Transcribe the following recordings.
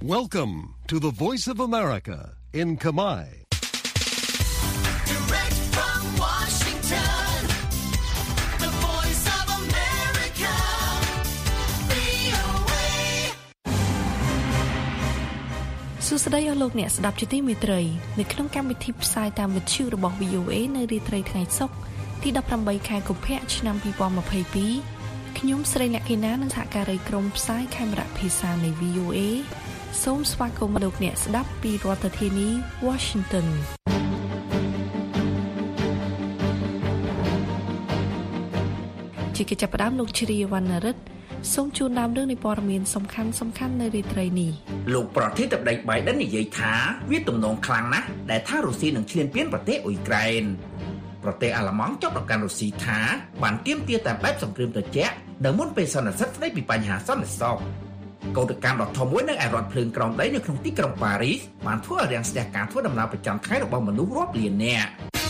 Welcome to the Voice of America in Khmer. Direct from Washington, the Voice of America, VOA. សួស្តីអស់លោកអ្នកស្ដាប់ជាទីមេត្រីនៅក្នុងកម្មវិធីផ្សាយតាមវិទ្យុរបស់ VOA នៅរាត្រីថ្ងៃសុក្រទី18ខែកុម្ភៈឆ្នាំ2022ខ្ញុំស្រីលក្ខិណានិងសហការីក្រុមផ្សាយខេមរៈភាសានៃ VOA សូមស្វាគមន៍លោកអ្នកស្ដាប់ពីរដ្ឋធានី Washington ជាកិច្ចចាប់ផ្ដើមលោកជ្រាវណ្ណរិទ្ធសូមជូនដើមរឿងនៃព័ត៌មានសំខាន់នៅរាត្រីនេះលោកប្រធានាធិបតី Biden និយាយថាវាទំនងខ្លាំងណាស់ដែលថារុស្ស៊ីនឹងឈ្លានពានប្រទេសអ៊ុយក្រែនប្រទេសអាល្លឺម៉ង់ចោទប្រកាន់រុស្ស៊ីថាបានទាមទារតាមបែបសង្គ្រាមត្រជាក់នៅមុនពេលសន្និសីទស្ដីពីបញ្ហាសន្តិសុខកោតកម្មដ៏ធំមួយនៅឯរដ្ឋភ្លើងក្រោមដីនៅក្នុងទីក្រុងប៉ារីសបានធ្វើឲ្យរាំងស្ទះការធ្វើដំណើរប្រចាំថ្ងៃរបស់មនុស្សរាប់លាននាក់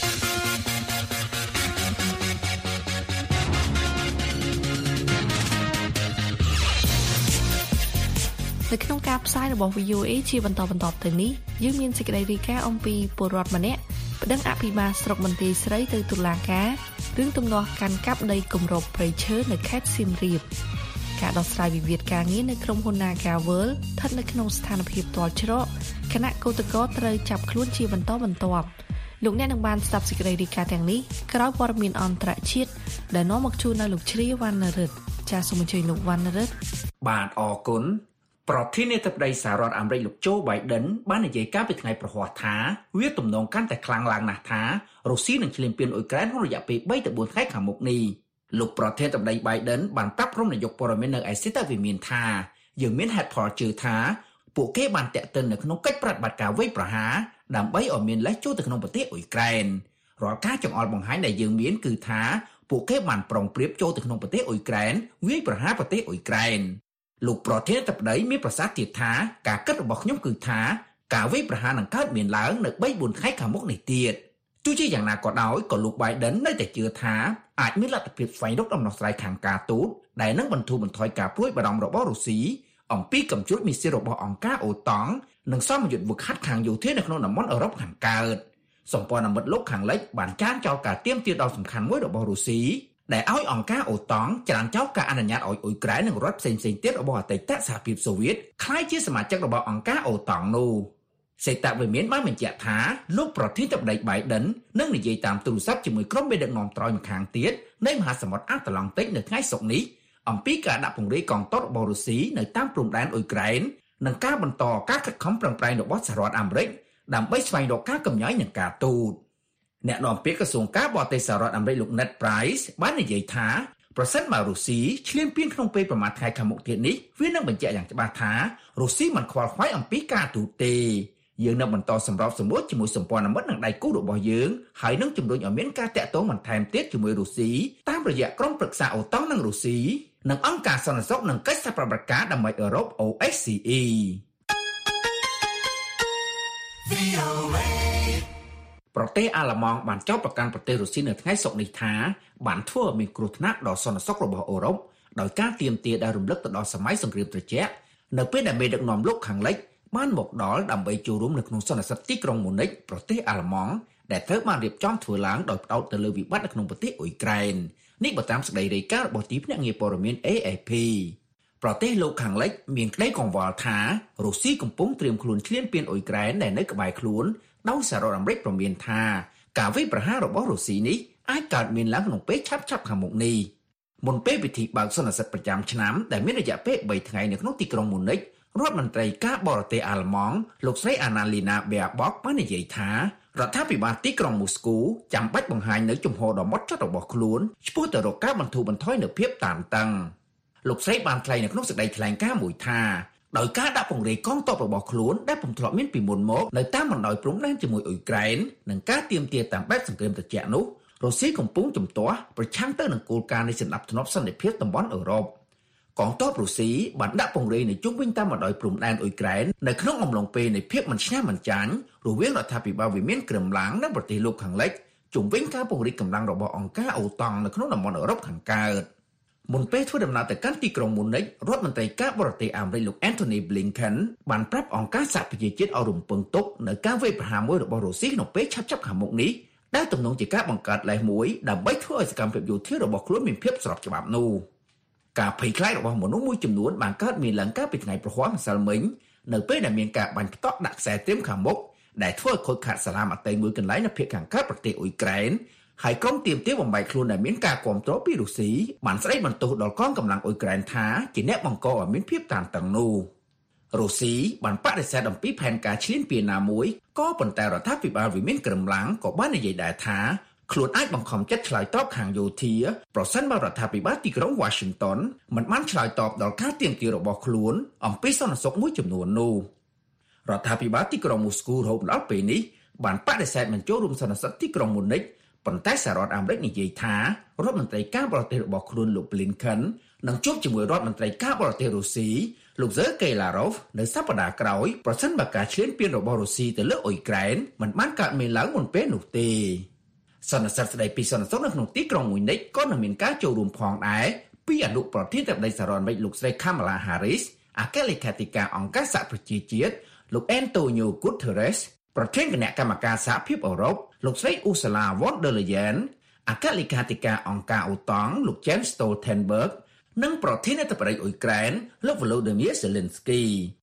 នៅក្នុងការផ្សាយរបស់ VOA ជាបន្តទៅនេះយើងមានសេចក្តីរាយការណ៍អំពីពលរដ្ឋម្នាក់ប្តឹងអភិបាលស្រុកបន្ទាយស្រីទៅតុលាការរឿងទំនាស់កាន់កាប់ដីគម្របព្រៃឈើនៅខេត្តសៀមរាបការដោះស្រាយវិវាទការងារនៅក្រុមហ៊ុន Naga World ស្ថិតនៅក្នុងស្ថានភាពទាល់ច្រកគណៈកោតក្រត្រូវចាប់ខ្លួនជាបន្តបន្ទាប់លោកអ្នកនឹងបានស្ដាប់សេចក្តីរាយការណ៍ទាំងនេះក្រោយព័ត៌មានអន្តរជាតិដែលនាំមកជូននៅលោកជ្រាវណ្ណរិទ្ធចាសសូមអញ្ជើញលោកវណ្ណរិទ្ធបាទអរគុណប្រធានាធិបតីសហរដ្ឋអាមេរិកលោកโจ Biden បាននិយាយកាលពីថ្ងៃប្រហ័សថាវាទំនងកាន់តែខ្លាំងឡើងណាស់ថារុស្ស៊ីនឹងឈ្លានពានអ៊ុយក្រែនក្នុងរយៈពេល3ទៅ4ខែខាងមុខនេះលោកប្រធានាធិបតី Biden បានប្រាប់ក្រុមនាយកព័ត៌មាននៅឯសេតាវិមានថាយើងមានហេតុផលជឿថាពួកគេបានតាក់ទិននៅក្នុងកិច្ចប្រតិបត្តិការវាយប្រហារដើម្បីឲ្យមានលេសចូលទៅក្នុងប្រទេសអ៊ុយក្រែនរាល់ការចង្អុលបង្ហាញដែលយើងមានគឺថាពួកគេបានប្រុងប្រៀបចូលទៅក្នុងប្រទេសអ៊ុយក្រែនវាយប្រហារប្រទេសអ៊ុយក្រែនលោកប្រធានាធិបតីមានប្រសាសន៍ទៀតថាការគិតរបស់ខ្ញុំគឺថាការវាយប្រហារនឹងកើតមានឡើងនៅ 3-4 ខែខាងមុខនេះទៀតទោះជាយ៉ាងណាក៏ដោយក៏លោក Biden នៅតែជឿថាអាចមានលទ្ធភាពស្វែងរកដំណោះស្រាយខាងការទូតដែលនឹងបន្ធូរបន្ថយការព្រួយបារម្ភរបស់រុស្ស៊ីអំពីកំជ្រួចមីស៊ីលរបស់អង្គការអូតង់និងសមយុទ្ធវឹកហាត់ខាងយោធានៅក្នុងតំបន់អឺរ៉ុបខាងកើតសម្ព័ន្ធមិត្តលោកខាងលិចបានចាញ់ចោលការទាមទារដ៏សំខាន់មួយរបស់រុស្ស៊ីដែលឲ្យអង្គការអូតង់ចរានចោលការអនុញ្ញាតឲ្យអ៊ុយក្រែននិងរដ្ឋផ្សេងៗទៀតរបស់អតីតសហភាពសូវៀតក្លាយជាសមាជិករបស់អង្គការអូតង់នោះសេតាវិមានបានបញ្ជាក់ថាលោកប្រធានាធិបតី Biden នឹងនិយាយតាមទូរស័ព្ទជាមួយក្រុមមេដឹកនាំត្រួតម្ខាងទៀតនៃមហាសមុទ្រអាត្លង់តិកនៅថ្ងៃសុក្រនេះអំពីការដាក់ពង្រាយកងទ័ពរបស់រុស្ស៊ីនៅតាមព្រំដែនអ៊ុយក្រែននិងការបន្តការខិតខំប្រឹងប្រែងរបស់សហរដ្ឋអាមេរិកដើម្បីស្វែងរកការកំញើញនឹងការទូតអ្នកនាំពាក្យក្រសួងការបរទេសសហរដ្ឋអាមេរិកលោក Ned Price បាននិយាយថាប្រសិនបើរុស្ស៊ីឈ្លានពានក្នុងពេលប្រមាណថ្ងៃខាងមុខទៀតនេះវានឹងបញ្ជាក់យ៉ាងច្បាស់ថារុស្ស៊ីមិនខ្វល់ខ្វាយអំពីការទូតទេយើងនឹងបន្តសម្របសម្រួលជាមួយសម្ព័ន្ធមិត្តនិងដៃគូរបស់យើងហើយនឹងជំរុញឲ្យមានការតាក់ទងបន្ថែមទៀតជាមួយរុស្ស៊ីតាមរយៈក្រុមប្រឹក្សាអូតង់និងរុស្ស៊ីនិងអង្គការសន្តិសុខនិងកិច្ចសហប្រតិបត្តិការដើម្បីអឺរ៉ុប OSCEប្រទេសអាល្លឺម៉ង់បានចោទប្រកាន់ប្រទេសរុស្ស៊ីនៅថ្ងៃសុក្រនេះថាបានធ្វើឲ្យមានគ្រោះថ្នាក់ដល់សន្តិសុខរបស់អឺរ៉ុបដោយការទាមទារដែលរំលឹកទៅដល់សម័យសង្គ្រាមត្រជាក់នៅពេលដែលមេដឹកនាំលោកខាងលិចបានមកដល់ដើម្បីចូលរួមនៅក្នុងសន្និសីទទីក្រុងម៉ូនិកប្រទេសអាល្លឺម៉ង់ដែលត្រូវបានរៀបចំធ្វើឡើងដោយផ្ដោតទៅលើវិបត្តិនៅក្នុងប្រទេសអ៊ុយក្រែននេះបើតាមសេចក្តីរាយការណ៍របស់ទីភ្នាក់ងារព័ត៌មាន AFP ប្រទេសលោកខាងលិចមានក្តីកង្វល់ថារុស្ស៊ីកំពុងត្រៀមខ្លួនឈ្លានពានអ៊ុយក្រែនដែលនៅក្បែរខ្លួនដោយសហរដ្ឋអាមេរិកប្រមានថាការវាយប្រហាររបស់រុស្ស៊ីនេះអាចកើតមានឡើងក្នុងពេលឆាប់ខាងមុខនេះមុនពេលពិធីបើកសន្និសីទប្រចាំឆ្នាំដែលមានរយៈពេល3ថ្ងៃនៅក្នុងទីក្រុងម៉ូនិករដ្ឋមន្ត្រីការបរទេសអាល្លឺម៉ង់លោកស្រី Annalena Baerbock បាននិយាយថារដ្ឋាភិបាលទីក្រុងមូស្គូចាំបាច់បង្ហាញនៅជំហរដ៏ម៉ត់ចត់របស់ខ្លួនឆ្ពោះទៅរកការបន្ធូរបន្ថយនូវភាពតានតឹងលោកស្រីបានថ្លែងនៅក្នុងសេចក្តីថ្លែងការណ៍មួយថាដោយការដាក់ពង្រាយកងទ័ពរបស់ខ្លួនដែលពុំធ្លាប់មានពីមុនមកនៅតាមបណ្ដោយព្រំដែនជាមួយអ៊ុយក្រែននិងការទាមទារតាមបែបសង្គ្រាមត្រជាក់នោះរុស្ស៊ីកំពុងជំទាស់ប្រឆាំងទៅនឹងគោលការណ៍នៃសន្តិភាពសន្តិភាពតំបន់អឺរ៉ុបកងទ័ពរុស្ស៊ីបានដាក់ពង្រាយនៅជុំវិញតាមបណ្ដោយព្រំដែនអ៊ុយក្រែននៅក្នុងអំឡុងពេលនៃភាពមិនឈ្នះមិនចាញ់រវាងរដ្ឋាភិបាលវិមានក្រឹមឡាំងនិងប្រទេសលោកខាងលិចជុំវិញការពង្រីកកម្លាំងរបស់អង្គការអូតង់នៅក្នុងតំបន់អឺរ៉ុបខាងកើតមុនពេលធ្វើដំណើរទៅកាន់ទីក្រុងមូនិចរដ្ឋមន្ត្រីការបរទេសអាមេរិកលោក Antony Blinken បានប្រាប់អង្គការសហប្រជាជាតិឲ្យរំពឹងទុកនៅការវាយប្រហារមួយរបស់រុស្ស៊ីក្នុងពេលឆាប់ៗខាងមុខនេះដែលទំនងជាការបង្កើតលេសមួយដើម្បីធ្វើឲ្យសកម្មភាពយោធារបស់ខ្លួនមានភាពស្របច្បាប់នោះការភ័យខ្លាចរបស់មនុស្សមួយចំនួនបានកើតមានឡើងកាលពីថ្ងៃព្រហស្បតិ៍ម្សិលមិញនៅពេលដែលមានការបាញ់ផ្ទក់ដាក់ខ្សែត្រៀមខាងមុខដែលធ្វើឲ្យខូចខាតសាលាមាតីមួយកន្លែងនៅភាគខាងកើតប្រទេសអ៊ុយក្រែនហើយក្រុមទាមទារបំបែកខ្លួនដែលមានការគាំទ្រពីរុស្ស៊ីបានស្ដីបន្ទោសដល់កងកម្លាំងអ៊ុយក្រែនថាជាអ្នកបង្កឲ្យមានភាពតានតឹងនោះរុស្ស៊ីបានបដិសេធអំពីផែនការឈ្លានពានណាមួយក៏ប៉ុន្តែរដ្ឋាភិបាលវិមានក្រឹមឡាំងក៏បាននិយាយដែរថាខ្លួនអាចបង្ខំចិត្តឆ្លើយតបខាងយោធាប្រសិនបើរដ្ឋាភិបាលទីក្រុង Washington មិនបានឆ្លើយតបដល់ការទាមទាររបស់ខ្លួនអំពីសន្តិសុខមួយចំនួននោះរដ្ឋាភិបាលទីក្រុងមូស្គូរហូតដល់ពេលនេះបានបដិសេធមិនចូលរួមសន្និសីទទីក្រុងមូនិចប៉ុន្តែសហរដ្ឋអាមេរិកនិយាយថារដ្ឋមន្ត្រីការបរទេសរបស់ខ្លួនលោក Blinken នឹងជួបជាមួយរដ្ឋមន្ត្រីការបរទេសរុស្ស៊ីលោក Sergei Lavrov នៅសប្តាហ៍ក្រោយប្រសិនបើការឈ្លានពានរបស់រុស្ស៊ីទៅលើអ៊ុយក្រែនមិនបានកើតមានឡើងមុនពេលនោះទេសន្និសីទស្ដីពីសន្តិសុខនៅក្នុងទីក្រុងមូនិចក៏នឹងមានការចូលរួមផងដែរពីអនុប្រធានបតីសហរដ្ឋអាមេរិកលោកស្រី Kamala Harris អគ្គលេខាធិការអង្គការសហប្រជាជាតិលោក Antonio Guterres ប្រធានគណៈកម្មការសហភាពអឺរ៉ុបលោកស្រី Ursula von der Leyen អគ្គលេខាធិការអង្គការអូតង់លោក Jens Stoltenberg និងប្រធានាធិបតីអ៊ុយក្រែនលោក Volodymyr Zelensky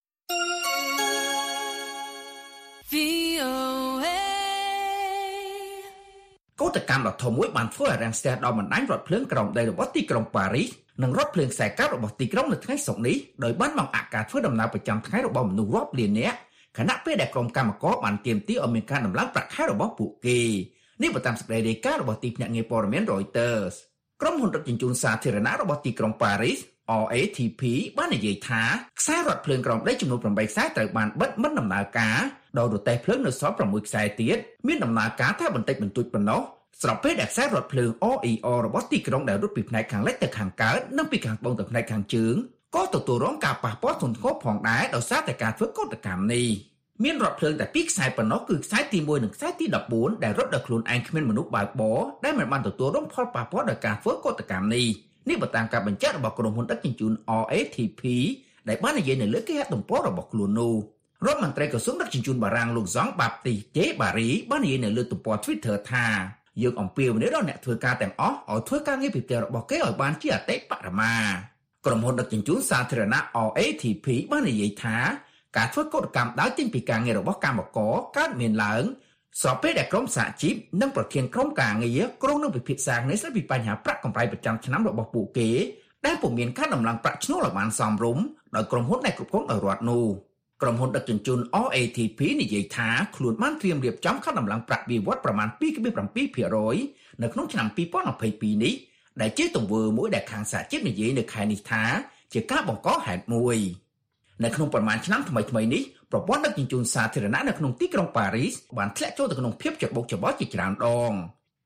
កោតកម្មដ៏ធំមួយបានធ្វើឲ្យរាំងស្ទះដល់បណ្ដាញរថភ្លើងក្រោមដីរបស់ទីក្រុងប៉ារីសនិងរថភ្លើងខ្សែកាបរបស់ទីក្រុងនៅថ្ងៃសុក្រនេះដោយបានបង្អាក់ការធ្វើដំណើរប្រចាំថ្ងៃរបស់មនុស្សរាប់លាននាក់ខណៈពេលដែលក្រុមកម្មករបានទាមទារឲ្យមានការដំឡើងប្រាក់ខែរបស់ពួកគេនេះបើតាមសេចក្តីរាយការណ៍របស់ទីភ្នាក់ងារព័ត៌មាន Reuters ក្រុមហ៊ុនដឹកជញ្ជូនសាធារណៈរបស់ទីក្រុងប៉ារីស RATP បាននិយាយថាខ្សែរថភ្លើងក្រោមដីចំនួន8ខ្សែត្រូវបានបិទមិនដំណើរការដោយរទេះភ្លើងនៅសល់6ខ្សែទៀតមានដំណើរការតែបន្តិចបន្តួចប៉ុណ្ណោះស្របពេលដែលខ្សែរថភ្លើង RER របស់ទីក្រុងដែលរត់ពីផ្នែកខាងលិចទៅខាងកើតនិងពីខាងត្បូងទៅផ្នែកខាងជើងក៏ទទួលរងការប៉ះពាល់ធ្ងន់ធ្ងរផងដែរដោយសារតែការធ្វើកោតកម្មនេះមានរថភ្លើងតែ2ខ្សែប៉ុណ្ណោះគឺខ្សែទី1និងខ្សែទី14ដែលរត់ដោយខ្លួនឯងគ្មានមនុស្សបើកបរដែលមិនបានទទួលរងផលប៉ះពាល់ដោយការធ្វើកោតកម្មនេះនេះបើតាមការបញ្ជាក់របស់ក្រុមហ៊ុនដឹកជញ្ជូន RATP ដែលបាននិយាយនៅលើគេហទំព័ររបស់ខ្លួននោះរដ្ឋមន្ត្រីក្រសួងដឹកជញ្ជូនបារាំងលោក Jean-Baptiste Djebbari បាននិយាយនៅលើទំព័រ Twitter ថាយើងអំពាវនាវដល់អ្នកធ្វើការទាំងអស់ឲ្យធ្វើការងារពីផ្ទះរបស់គេឲ្យបានជាអតិបរមាក្រុមហ៊ុនដឹកជញ្ជូនសាធារណៈ RATP បាននិយាយថាការធ្វើកោតកម្មដោយចេញពីការងាររបស់កម្មករកើតមានឡើងស្របពេលដែលក្រុមសហជីពនិងប្រធានក្រុមការងារក្រុងនឹងពិភាក្សាគ្នាស្ដីពីបញ្ហាប្រាក់កម្រៃប្រចាំឆ្នាំរបស់ពួកគេដែលពុំមានការដំឡើងប្រាក់ឈ្នួលឲ្យបានសមរម្យដោយក្រុមហ៊ុនដែលគ្រប់គ្រងដោយរដ្ឋនោះក្រុមហ៊ុនដឹកជញ្ជូន RATP និយាយថាខ្លួនបានត្រៀមរៀបចំការដំឡើងប្រាក់បៀវត្សប្រមាណ 2.7% នៅក្នុងឆ្នាំ2022នេះដែលជាទង្វើមួយដែលខាងសហជីពនិយាយនៅខែនេះថាជាការបង្កហេតុមួយនៅក្នុងប្រមាណឆ្នាំថ្មីៗនេះប្រព័ន្ធដឹកជញ្ជូនសាធារណៈនៅក្នុងទីក្រុងប៉ារីសបានធ្លាក់ចូលទៅក្នុងភាពច្របូកច្របល់ជាច្រើនដង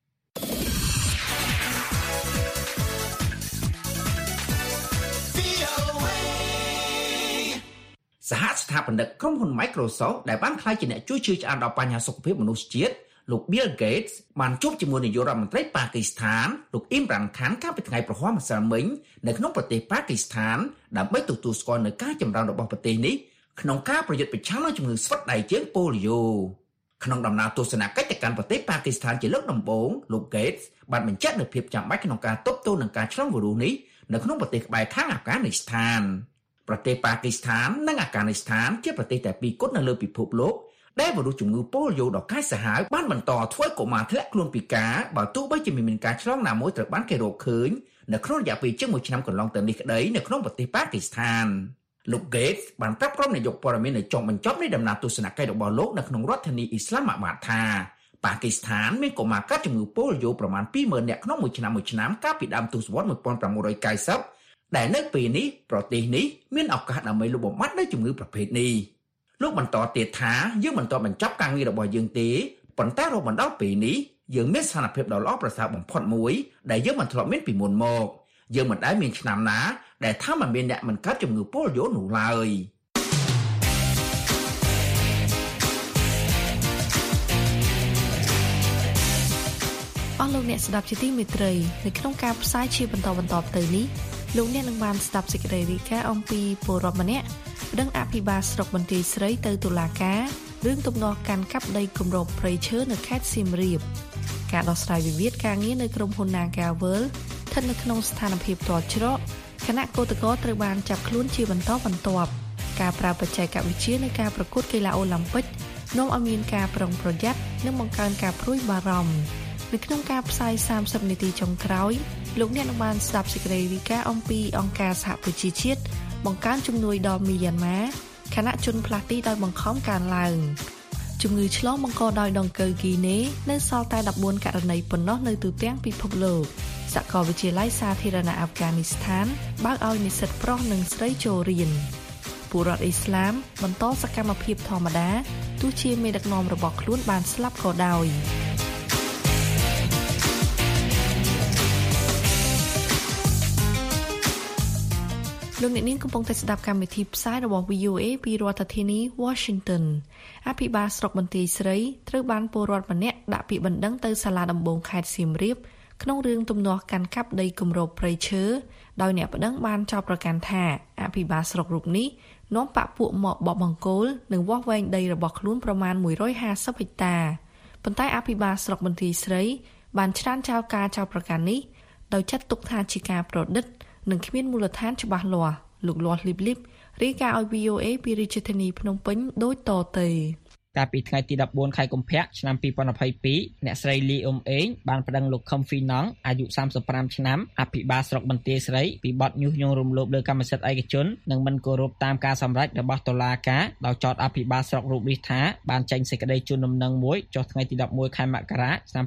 សហស្ថាបនិកក្រុមហ៊ុន Microsoft ដែលបានក្លាយជាអ្នកជួយជឿឆ្អានដល់បញ្ហាសុខភាពមនុស្សជាតិលោក Bill Gates បានជួបជាមួយនាយករដ្ឋមន្ត្រីប៉ាគីស្ថានលោក Imran Khan កាលពីថ្ងៃព្រហស្បតិ៍ម្សិលមិញនៅក្នុងប្រទេសប៉ាគីស្ថានដើម្បីទទួលស្គាល់នូវការចម្រើនរបស់ប្រទេសនេះក្នុងការប្រយុទ្ធប្រឆាំងនឹងជំងឺស្វិតដៃជើងប៉ូលីយ៉ូក្នុងដំណើរទស្សនកិច្ចទៅកាន់ប្រទេសប៉ាគីស្ថានជាលើកដំបូងលោក Gates បានបញ្ជាក់នូវភាពចាំបាច់ក្នុងការទប់ទល់នឹងការឆ្លងវីរុសនេះនៅក្នុងប្រទេសក្បែរខាងអាហ្វហ្គានីស្ថានប្រទេសប៉ាគីស្ថាននិងអាហ្វហ្គានីស្ថានជាប្រទេសតែពីរគត់នៅលើពិភពលោកដែលវីរុសជំងឺប៉ូលីយ៉ូដ៏កាចសាហាវបានបន្តធ្វើឲ្យកុមារធ្លាក់ខ្លួនពិការបើទោះបីជាមានការឆ្លងណាមួយត្រូវបានគេរកឃើញនៅក្នុងរយៈពេលជាង1ឆ្នាំកន្លងទៅនេះក្តីនៅក្នុងប្រទេសប៉ាគីស្ថានលោក Gates បានប្រាប់ក្រុមនាយកព័ត៌មាននៅចុងបញ្ចប់នៃដំណើរទស្សនកិច្ចរបស់លោកនៅក្នុងរដ្ឋធានីអ៊ីស្លាមាបាតថាប៉ាគីស្ថានមានកុមារកើតជំងឺប៉ូលីយ៉ូប្រមាណ 20,000 នាក់ក្នុងមួយឆ្នាំកាលពីដើមទសវត្សរ៍ 1990 ដែលនៅពេលនេះប្រទេសនេះមានឱកាសដើម្បីលុបបំបាត់នូវជំងឺប្រភេទនេះលោកបន្តទៀតថាយើងមិនទាន់បញ្ចប់ការងាររបស់យើងទេប៉ុន្តែរហូតមកដល់ពេលនេះយើងមានស្ថានភាពដ៏ល្អប្រសើរបំផុតមួយដែលយើងមិនធ្លាប់មានពីមុនមកយើងមិនដែលមានឆ្នាំណាដែលថាមិនមានអ្នកមិនកើតជំងឺប៉ូលីយ៉ូនោះឡើយអស់លោកអ្នកស្ដាប់ជាទីមេត្រីនៅក្នុងការផ្សាយជាបន្តទៅនេះលោកអ្នកនឹងបានស្ដាប់សេចក្តីរាយការណ៍អំពីពលរដ្ឋម្នាក់ប្តឹងអភិបាលស្រុកបន្ទាយស្រីទៅតុលាការរឿងទំនាស់កាន់កាប់ដីគម្របព្រៃឈើនៅខេត្តសៀមរាបការដោះស្រាយវិវាទការងារនៅក្រុមហ៊ុន Nagavel ស្ថិតនៅក្នុងស្ថានភាពទាល់ច្រកគណៈកោតក្រត្រូវបានចាប់ខ្លួនជាបន្តបន្ទាប់ការប្រើបច្ចេកវិទ្យាในការប្រកួតកីឡាអូឡ িম্প ិកនាំឲ្យមានការប្រុងប្រយ័ត្ននិងបង្កើនការព្រួយបារម្ភនៅក្នុងការផ្សាយ30នាទីចុងក្រោយលោកអ្នកនឹងបានស្ដាប់សេចក្តីរាយការណ៍អំពីអង្គការសហប្រជាជាតិបង្កើនជំនួយដល់មីយ៉ាន់ម៉ាខណៈជនផ្លាស់ទីដោយបង្ខំកើនឡើងជំងឺឆ្លងបង្កដោយដង្កូវហ្គីណេនៅសល់តែ14ករណីប៉ុណ្ណោះនៅទូទាំងពិភពលោកសាកលវិទ្យាល័យសាធារណៈអាហ្វហ្គានីស្ថានបើកឲ្យនិស្សិតប្រុសនិងស្រីចូលរៀនពលរដ្ឋអ៊ីស្លាមបន្តសកម្មភាពធម្មតាទោះជាមេដឹកនាំរបស់ខ្លួនបានស្លាប់ក៏ដោយលោកអ្នកនាងកំពុងតែស្ដាប់កម្មវិធីផ្សាយរបស់ VOA ពីរដ្ឋធានី Washington អភិបាលស្រុកបន្ទាយស្រីត្រូវបានពលរដ្ឋម្នាក់ដាក់ពាក្យបណ្ដឹងទៅសាលាដំបងខេត្តសៀមរាបក្នុងរឿងទំនាស់កាន់កាប់ដីគម្របព្រៃឈើដោយអ្នកប្តឹងបានចោទប្រកាន់ថាអភិបាលស្រុករូបនេះនាំបកពួកមកបបបង្គោលនិងវាស់វែងដីរបស់ខ្លួនប្រមាណ150ហិកតាប៉ុន្តែអភិបាលស្រុកបន្ទាយស្រីបានច្រានចោលការចោទប្រកាន់នេះដោយចាត់ទុកថាជាការប្រឌិតនិងគ្មានមូលដ្ឋានច្បាស់លាស់លោកលាស់លីបលីបរាយការណ៍ឲ្យ VOA ពីរាជធានីភ្នំពេញដូចតទៅកាលពីថ្ងៃទី14ខែកុម្ភៈឆ្នាំ2022អ្នកស្រីលីអ៊ុំអេងបានប្តឹងលោកខឹមហ្វីណង់អាយុ35ឆ្នាំអភិបាលស្រុកបន្ទាយស្រីពីបទញុះញង់រំលោភលើកម្មសិទ្ធិឯកជននិងមិនគោរពតាមការសម្រេចរបស់តុលាការដោយចោទអភិបាលស្រុករូបនេះថាបានចេញសេចក្តីជូនដំណឹងមួយចុះថ្ងៃទី11ខែមករាឆ្នាំ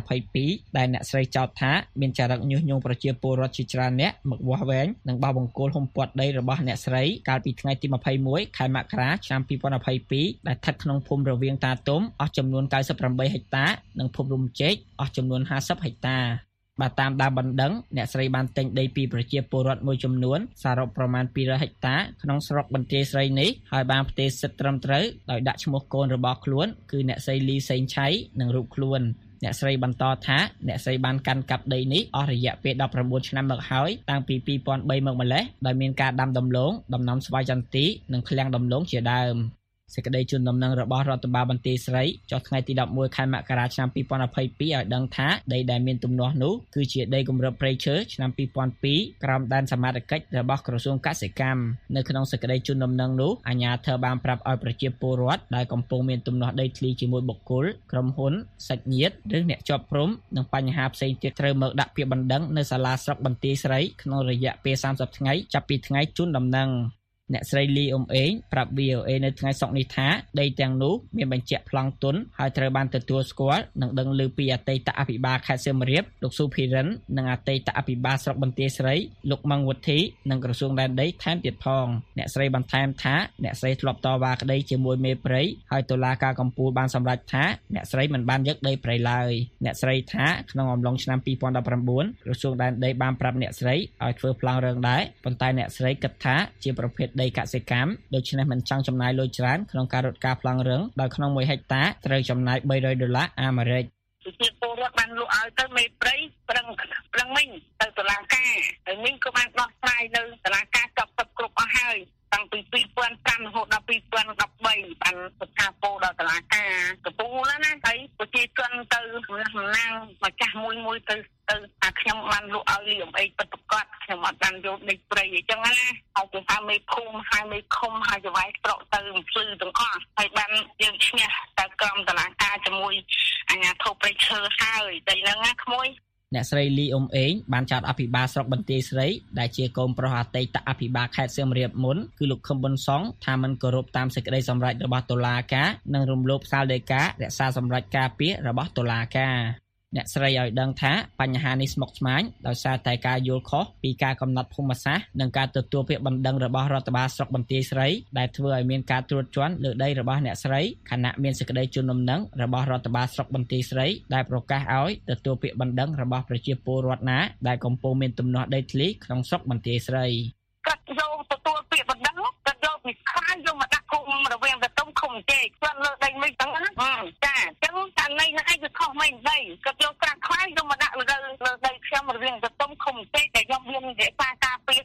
2022ដែលអ្នកស្រីចោទថាមានចរិតញុះញង់ប្រជាពលរដ្ឋជាច្រើនអ្នកមកវាស់វែងនិងបោះបង្គោលហុំព័ទ្ធដីរបស់អ្នកស្រីកាលពីថ្ងៃទី21ខែមករាឆ្នាំ2022ដែលស្ថិតក្នុងភូមិរវាងតាទុំអស់ចំនួន98ហិកតានិងភូមិរំជែកអស់ចំនួន50ហិកតាបាទតាមដានបណ្ដឹងអ្នកស្រីបានទិញដីពីប្រជាពលរដ្ឋមួយចំនួនសរុបប្រមាណ200ហិកតាក្នុងស្រុកបន្ទាយស្រីនេះហើយបានផ្ទេរសិទ្ធិត្រឹមត្រូវដោយដាក់ឈ្មោះកូនរបស់ខ្លួនគឺអ្នកស្រីលីសេងឆៃនិងរូបខ្លួនអ្នកស្រីបន្តថាអ្នកស្រីបានកាន់កាប់ដីនេះអស់រយៈពេល19ឆ្នាំមកហើយតាំងពី2003មកម្លេះដោយមានការដាំដំឡូងដំណាំស្វាយចន្ទីនិងឃ្លាំងដំឡូងជាដើមសេចក្តីជូនដំណឹងរបស់រដ្ឋបាលបន្ទាយស្រីចុះថ្ងៃទី11ខែមករាឆ្នាំ2022ឲ្យដឹងថាដីដែលមានទំនាស់នោះគឺជាដីគម្របព្រៃឈើឆ្នាំ2002ក្រោមដែនសមត្ថកិច្ចរបស់ក្រសួងកសិកម្មនៅក្នុងសេចក្តីជូនដំណឹងនោះអាជ្ញាធរបានប្រាប់ឲ្យប្រជាពលរដ្ឋដែលកំពុងមានទំនាស់ដីធ្លីជាមួយបុគ្គលក្រុមហ៊ុនសាច់ញាតិឬអ្នកជាប់ព្រំនិងបញ្ហាផ្សេងទៀតត្រូវមកដាក់ពាក្យបណ្ដឹងនៅសាលាស្រុកបន្ទាយស្រីក្នុងរយៈពេល30ថ្ងៃចាប់ពីថ្ងៃជូនដំណឹងអ្នកស្រីលីអ៊ុំអេងប្រាប់ VOA នៅថ្ងៃសុក្រនេះថាដីទាំងនោះមានបញ្ជាក់ប្លង់ទុនហើយត្រូវបានទទួលស្គាល់និងដឹងឮពីអតីតអភិបាលខេត្តសៀមរាបលោកស៊ូភីរិននិងអតីតអភិបាលស្រុកបន្ទាយស្រីលោកម៉ាំងវុធីនិងក្រសួងដែនដីថែមទៀតផងអ្នកស្រីបន្ថែមថាអ្នកស្រីធ្លាប់តវ៉ាក្តីជាមួយមេព្រៃហើយតុលាការកំពូលបានសម្រេចថាអ្នកស្រីមិនបានយកដីព្រៃឡើយអ្នកស្រីថាក្នុងអំឡុងឆ្នាំ2019ក្រសួងដែនដីបានប្រាប់អ្នកស្រីឲ្យធ្វើប្លង់រឿងដែរប៉ុន្តែអ្នកស្រីគិតថាជាប្រភេទដីកសិកម្មដូច្នេះមិនចង់ចំណាយលុយច្រើនក្នុងការរត់ការប្លង់រឿងដោយក្នុង1ហិកតាត្រូវចំណាយ$300អាមេរិកជាពលរដ្ឋបានលក់ឲ្យទៅមេព្រៃប្រឹងមិញទៅតុលាការហើយមិញក៏បានដោះស្រាយនៅតុលាការចប់គ្រប់អស់ហើយតាំងពី2005រហូតដល់2013បានប្រកាសពោដល់តុលាការកំពូលណាហើយប្រជាជនទៅសំណាងម្ចាស់មួយទៅថាខ្ញុំបានលក់ឲ្យលីអំអេពិតប្រកបខ្ញុំអត់បានយកដីព្រៃអញ្ចឹងណាហើយទៅថាមេភូមិហើយមេឃុំហើយចវាយប្រកទៅភ្លឺទាំងអស់ហើយបានយើងឈ្នះទៅក្រមតុលាការជាមួយអាជ្ញាធរព្រៃឈើហើយដីហ្នឹងណាក្មួយអ្នកស្រីលីអ៊ុំអេងបានចោទអភិបាលស្រុកបន្ទាយស្រីដែលជាកូនប្រុសអតីតអភិបាលខេត្តសៀមរាបមុនគឺលោកខឹមប៊ុនសុងថាមិនគោរពតាមសេចក្តីសម្រេចរបស់តុលាការនិងរំលោភសាលដីការរក្សាសម្រេចការពាររបស់តុលាការអ្នកស្រីឲ្យដឹងថាបញ្ហានេះស្មុគស្មាញដោយសារតែការយល់ខុសពីការកំណត់ភូមិសាស្ត្រនិងការទទួលពាក្យបណ្ដឹងរបស់រដ្ឋបាលស្រុកបន្ទាយស្រីដែលធ្វើឲ្យមានការត្រួតជាន់លើដីរបស់អ្នកស្រីខណៈមានសេចក្តីជូនដំណឹងរបស់រដ្ឋបាលស្រុកបន្ទាយស្រីដែលប្រកាសឲ្យទទួលពាក្យបណ្ដឹងរបស់ប្រជាពលរដ្ឋណាដែលកំពុងមានទំនាស់ដីធ្លីក្នុងស្រុកបន្ទាយស្រីគាត់យកទទួលពាក្យបណ្ដឹងគាត់យកពីខ្លាញ់យកមកដាក់គុំរវាងទៅទុំគុំជែកគាត់លើដីមិនទាំងណាចាអញ្ចឹងតែនៃហ្នឹងឯងវាខុសមែនដីគាត់យកក្រាស់ខ្លាញ់យកមកដាក់លើដីខ្ញុំរវាងទៅទុំគុំជែកតែខ្ញុំមានរក្សាការពារ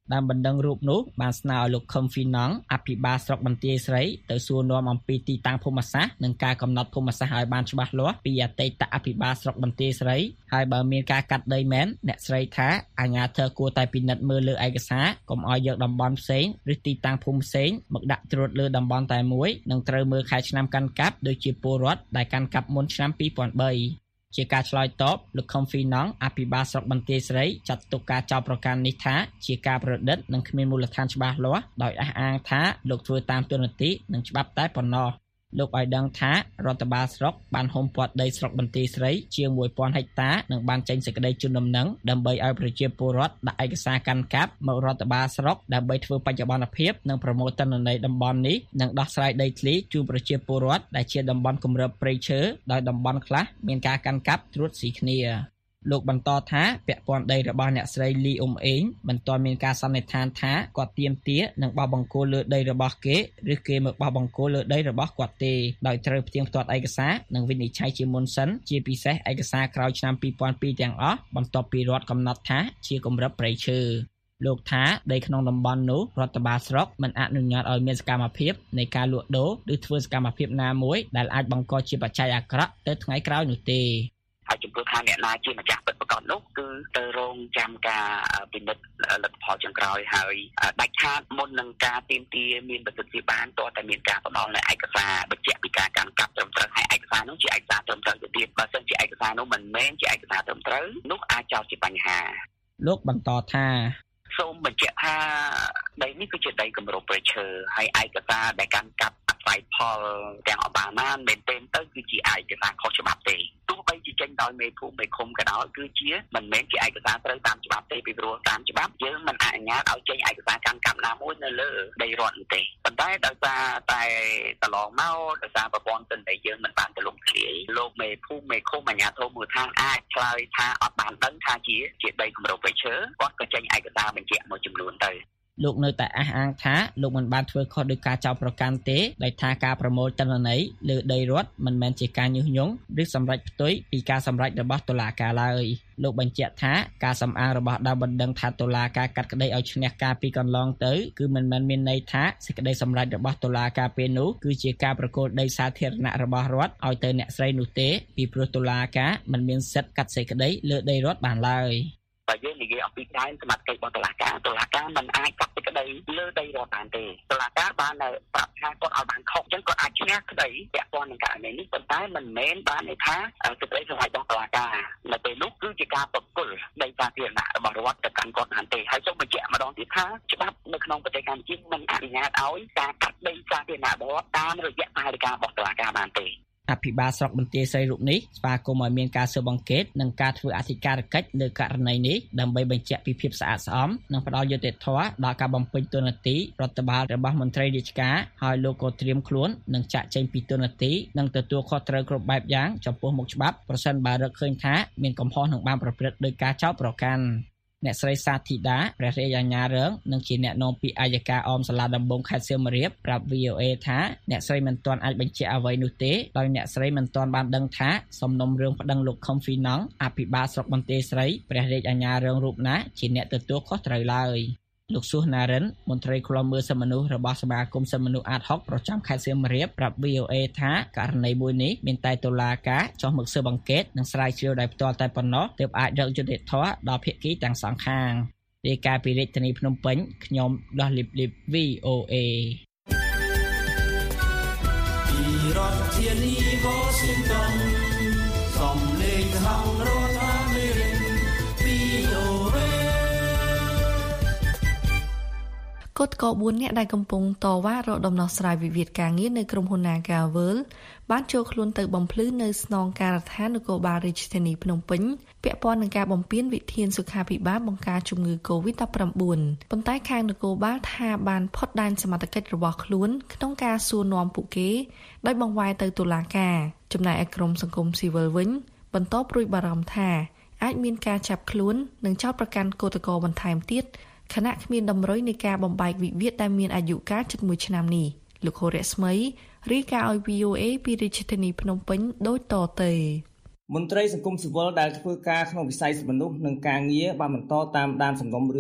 ដើមបណ្ដឹងរូបនោះបានស្នើឲ្យលោកខឹមហ្វីណង់អភិបាលស្រុកបន្ទាយស្រីទៅសួរនាំអំពីទីតាំងភូមិសាស្ត្រនិងការកំណត់ភូមិសាស្ត្រឲ្យបានច្បាស់លាស់ពីអតីតអភិបាលស្រុកបន្ទាយស្រីហើយបើមានការកាត់ដីមែនអ្នកស្រីថាអាជ្ញាធរគួរតែពិនិត្យមើលលើឯកសារកុំឲ្យយកតំបន់ផ្សេងឬទីតាំងភូមិផ្សេងមកដាក់ត្រួតលើតំបន់តែមួយនិងត្រូវមើលខែឆ្នាំកាន់កាប់ដូចជាពលរដ្ឋដែលកាន់កាប់មុនឆ្នាំ2003ជាការឆ្លើយតបលោកខំហ្វីណង់អភិបាលស្រុកបន្ទាយស្រីចាត់ទុកការចោទប្រកាន់នេះថាជាការប្រឌិតនិងគ្មានមូលដ្ឋានច្បាស់លាស់ដោយអះអាងថាលោកធ្វើតាមទូនាទីនិងច្បាប់តែប៉ុណ្ណោះលោកឲ្យដឹងថារដ្ឋបាលស្រុកបានហុំព័ទ្ធដីស្រុកបន្ទាយស្រីជាង 1000 ហិកតានិងបានចេញសេចក្តីជូនដំណឹងដើម្បីឲ្យប្រជាពលរដ្ឋដាក់ឯកសារកាន់កាប់មករដ្ឋបាលស្រុកដើម្បីធ្វើបច្ចុប្បន្នភាពនិងប្រមូលទិន្នន័យតំបន់នេះនិងដោះស្រាយដីធ្លីជូនប្រជាពលរដ្ឋដែលជាតំបន់គម្របព្រៃឈើដោយតំបន់ខ្លះមានការកាន់កាប់ត្រួតស៊ីគ្នាលោកបន្តថាពាក់ព័ន្ធដីរបស់អ្នកស្រីលីអ៊ុំអេងមិនទាន់មានការសន្និដ្ឋានថាគាត់ទាមទារនឹងបោះបង្គោលលើដីរបស់គេឬគេមកបោះបង្គោលលើដីរបស់គាត់ទេដោយត្រូវផ្ទៀងផ្ទាត់ឯកសារនិងវិនិច្ឆ័យជាមុនសិនជាពិសេសឯកសារក្រោយឆ្នាំ2002ទាំងអស់បន្ទាប់ពីរដ្ឋកំណត់ថាជាគម្របព្រៃឈើលោកថាដីក្នុងតំបន់នោះរដ្ឋបាលស្រុកមិនអនុញ្ញាតឲ្យមានសកម្មភាពនៃការលក់ដូរឬធ្វើសកម្មភាពណាមួយដែលអាចបង្កជាបច្ច័យអាក្រក់ទៅថ្ងៃក្រោយនោះទេហើយចំពោះថាអ្នកណាជាម្ចាស់ពិតប្រាកដនោះគឺទៅរងចាំការពិនិត្យលទ្ធផលចុងក្រោយហើយដាច់ខាតមុននឹងការទាមទារមានប្រសិទ្ធភាពបានតើតែមានការផ្ដល់នៅឯកសារបញ្ជាក់ពីការកាន់កាប់ត្រឹមត្រូវហើយឯកសារនោះជាឯកសារត្រឹមត្រូវទៅទៀតបើសិនជាឯកសារនោះមិនមែនជាឯកសារត្រឹមត្រូវនោះអាចចោទជាបញ្ហាលោកបន្តថាសូមបញ្ជាក់ថាដីនេះគឺជាដីគម្របព្រៃឈើហើយឯកសារដែលកាន់កាប់អត្ថប្រយោជន៍ផលទាំងអបាលណាមែនទេទៅគឺជាឯកសារខុសច្បាប់ទេទោះបីជាចេញដោយមេភូមិមេឃុំក៏ដោយគឺជាមិនមែនជាឯកសារត្រូវតាមច្បាប់ទេពីព្រោះតាមច្បាប់យើងមិនអនុញ្ញាតឲ្យចេញឯកសារកាន់កាប់ណាមួយនៅលើដីរដ្ឋនោះទេប៉ុន្តែដោយសារតែកន្លងមកដោយសារប្រព័ន្ធទិន្នន័យយើងមិនបានទូលំទូលាយលោកមេភូមិមេឃុំអាជ្ញាធរមូលដ្ឋានអាចឆ្លើយថាអត់បានដឹងថាជាដីគម្របព្រៃឈើគាត់ក៏ចេញឯកសារបញ្ជាក់មួយចំនួនទៅលោកនៅតែអះអាងថាលោកមិនបានធ្វើខុសដោយការចោទប្រកាន់ទេដោយថាការប្រមូលទិន្នន័យលើដីរដ្ឋមិនមែនជាការញុះញង់ឬសម្រេចផ្ទុយពីការសម្រេចរបស់តុលាការឡើយលោកបញ្ជាក់ថាការសម្អាងរបស់ដើមបណ្ដឹងថាតុលាការកាត់ក្តីឲ្យឈ្នះការពីកន្លងទៅគឺមិនមែនមានន័យថាសេចក្តីសម្រេចរបស់តុលាការពេលនោះគឺជាការប្រគល់ដីសាធារណៈរបស់រដ្ឋឲ្យទៅអ្នកស្រីនោះទេពីព្រោះតុលាការមិនមានសិទ្ធិកាត់សេចក្តីលើដីរដ្ឋបានឡើយបើយើងនិយាយអំពីដែនសមត្ថកិច្ចរបស់តុលាការមិនអាចកាត់សេចក្តីលើដីរដ្ឋបានទេតុលាការបានប្រាប់ថាគាត់ឲ្យបានខុសអញ្ចឹងគាត់អាចឈ្នះក្តីពាក់ព័ន្ធនឹងករណីនេះប៉ុន្តែមិនមែនបានន័យថាសេចក្តីសម្រេចរបស់តុលាការនៅពេលនោះគឺជាការប្រគល់ដីសាធារណៈរបស់រដ្ឋទៅកាន់គាត់បានទេហើយសូមបញ្ជាក់ម្ដងទៀតថាច្បាប់នៅក្នុងប្រទេសកម្ពុជាមិនអនុញ្ញាតឲ្យការកាត់ដីសាធារណៈរបស់តាមរយៈកាយវិការរបស់តុលាការបានទេអភិបាលស្រុកបន្ទាយស្រីរូបនេះស្វាគមន៍ឲ្យមានការស៊ើបអង្កេតនិងការធ្វើអធិការកិច្ចលើករណីនេះដើម្បីបញ្ជាក់ពីភាពស្អាតស្អំនិងផ្ដល់យុត្តិធម៌ដល់ការបំពេញតួនាទីរដ្ឋបាលរបស់មន្ត្រីរាជការហើយលោកក៏ត្រៀមខ្លួននឹងចាក់ចេញពីតួនាទីនិងទទួលខុសត្រូវគ្រប់បែបយ៉ាងចំពោះមុខច្បាប់ប្រសិនបើរកឃើញថាមានកំហុសនឹងបានប្រព្រឹត្តដោយការចោទប្រកាន់អ្នកស្រីសាធីតាព្រះរាជអាជ្ញារងនិងជាអ្នកនាំពាក្យអัยការអមសាលាដំបងខេត្តសៀមរាបប្រាប់ VOA ថាអ្នកស្រីមិនទាន់អាចបញ្ជាក់អ្វីនោះទេដោយអ្នកស្រីមិនទាន់បានដឹងថាសំណុំរឿងប្តឹងលោកខំហ្វីណង់អភិបាលស្រុកបន្ទាយស្រីព្រះរាជអាជ្ញារងរូបណាជាអ្នកទទួលខុសត្រូវឡើយលោកសុសណារិនមន្ត្រីឃ្លាំមើលសិទ្ធិមនុស្សរបស់សមាគមសិទ្ធិមនុស្សអាត60ប្រចាំខេត្តសៀមរាបប្រាប់ VOA ថាករណីមួយនេះមានតែតុលាការចុះមកស៊ើបអង្កេតនិងស្រាវជ្រាវដោយផ្ទាល់តែប៉ុណ្ណោះទើបអាចរកយុត្តិធម៌ដល់ភាគីទាំងសងខាងរាយការណ៍ពីរាជធានីភ្នំពេញខ្ញុំដោះលីប VOA ពីរដ្ឋធានី Washington សំឡេងក្នុងរដ្ឋអាមេរិក VOA គឧតកោ4នាក់ដែលកំពុងតវ៉ារកដំណោះស្រាយវិវាទការងារនៅក្រុមហ៊ុន Nagavel បានចូលខ្លួនទៅបំភ្លឺនៅស្នងការដ្ឋាននគរបាលរាជធានីភ្នំពេញពាក់ព័ន្ធនឹងការបំពានវិធានសុខាភិបាលបង្ការជំងឺ COVID-19 ប៉ុន្តែខាងនគរបាលថាបានផុតដែនសមត្ថកិច្ចរបស់ខ្លួនក្នុងការសួរនាំពួកគេដោយបង្វែរទៅតុលាការចំណែកឯក្រុមសង្គមស៊ីវិលវិញបន្តព្រួយបារម្ភថាអាចមានការចាប់ខ្លួននិងចោទប្រកាន់គឧតកោបន្ថែមទៀតខណៈគ្មានតម្រុយនៃការបំបែកវិវាទដែលមានអាយុកាលជិត1ឆ្នាំនេះលោកហូរ៉េស្មីរាយការណ៍ឲ្យ VOA ពីរាជធានីភ្នំពេញដូចតទៅមន្ត្រីសង្គមស៊ីវិលដែលធ្វើការក្នុងវិស័យសិទ្ធិមនុស្សនិងការងារបានបន្តតាមដានសំណុំរឿង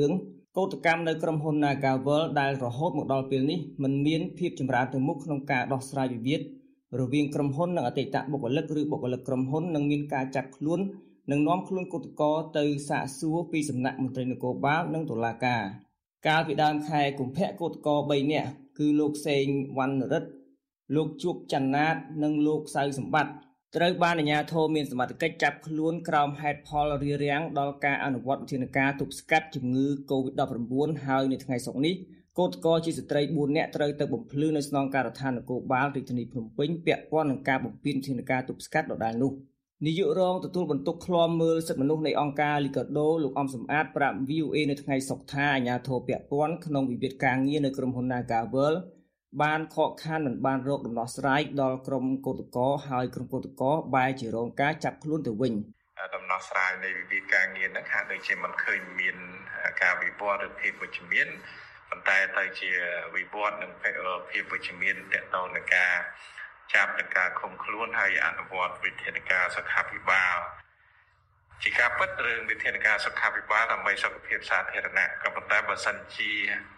កោតកម្មនៅក្រុមហ៊ុន Nagavel ដែលរហូតមកដល់ពេលនេះមិនមានភាពចម្រើនទៅមុខក្នុងការដោះស្រាយវិវាទរវាងក្រុមហ៊ុននិងអតីតបុគ្គលិកឬបុគ្គលិកក្រុមហ៊ុននឹងមានការចាប់ខ្លួននិងនាំខ្លួនកោតក្រទៅសាកសួរពីសំណាក់មន្ត្រីនគរបាលនិងតុលាការកាលពីដើមខែកុម្ភៈកោតក្រ3នាក់គឺលោកសេងវណ្ណរិទ្ធលោកជួបច័ន្ទណាតនិងលោកសៅសម្បត្តិត្រូវបានអាជ្ញាធរមានសមត្ថកិច្ចចាប់ខ្លួនក្រោមហេតុផលរារាំងដល់ការអនុវត្តវិធានការទប់ស្កាត់ជំងឺ Covid-19 ហើយនៅថ្ងៃសុក្រនេះកោតក្រជាស្ត្រី4នាក់ត្រូវទៅបំភ្លឺនៅស្នងការដ្ឋាននគរបាលរាជធានីភ្នំពេញពាក់ព័ន្ធនឹងការបំពេញវិធានការទប់ស្កាត់ដដែលនោះនាយករងទទួលបន្ទុកឃ្លាំមើលសិទ្ធិមនុស្សនៃអង្គការលីកាដូលោកអំសំអាតប្រាប់ VOA នៅថ្ងៃសុក្រថាអាជ្ញាធរពាក់ព័ន្ធក្នុងវិវាទការងារនៅក្រុមហ៊ុន Nagavel បានខកខានមិនបានរកដំណោះស្រាយដល់ក្រុមកោតក្រហើយក្រុមកោតក្របែរជារងការចាប់ខ្លួនទៅវិញដំណោះស្រាយនៃវិវាទការងារហ្នឹងហាក់ដូចជាមិនឃើញមានការវិវត្តឬភាពវិជ្ជមានប៉ុន្តែទៅជាវិវត្តនិងភាពវិជ្ជមានទាក់ទងនឹងការចាប់និងការឃុំខ្លួនហើយអនុវត្តវិធានការសុខាភិបាលជាការពិតរឿងវិធានការសុខាភិបាលដើម្បីសុខភាពសាធារណៈក៏ប៉ុន្តែបើសិនជា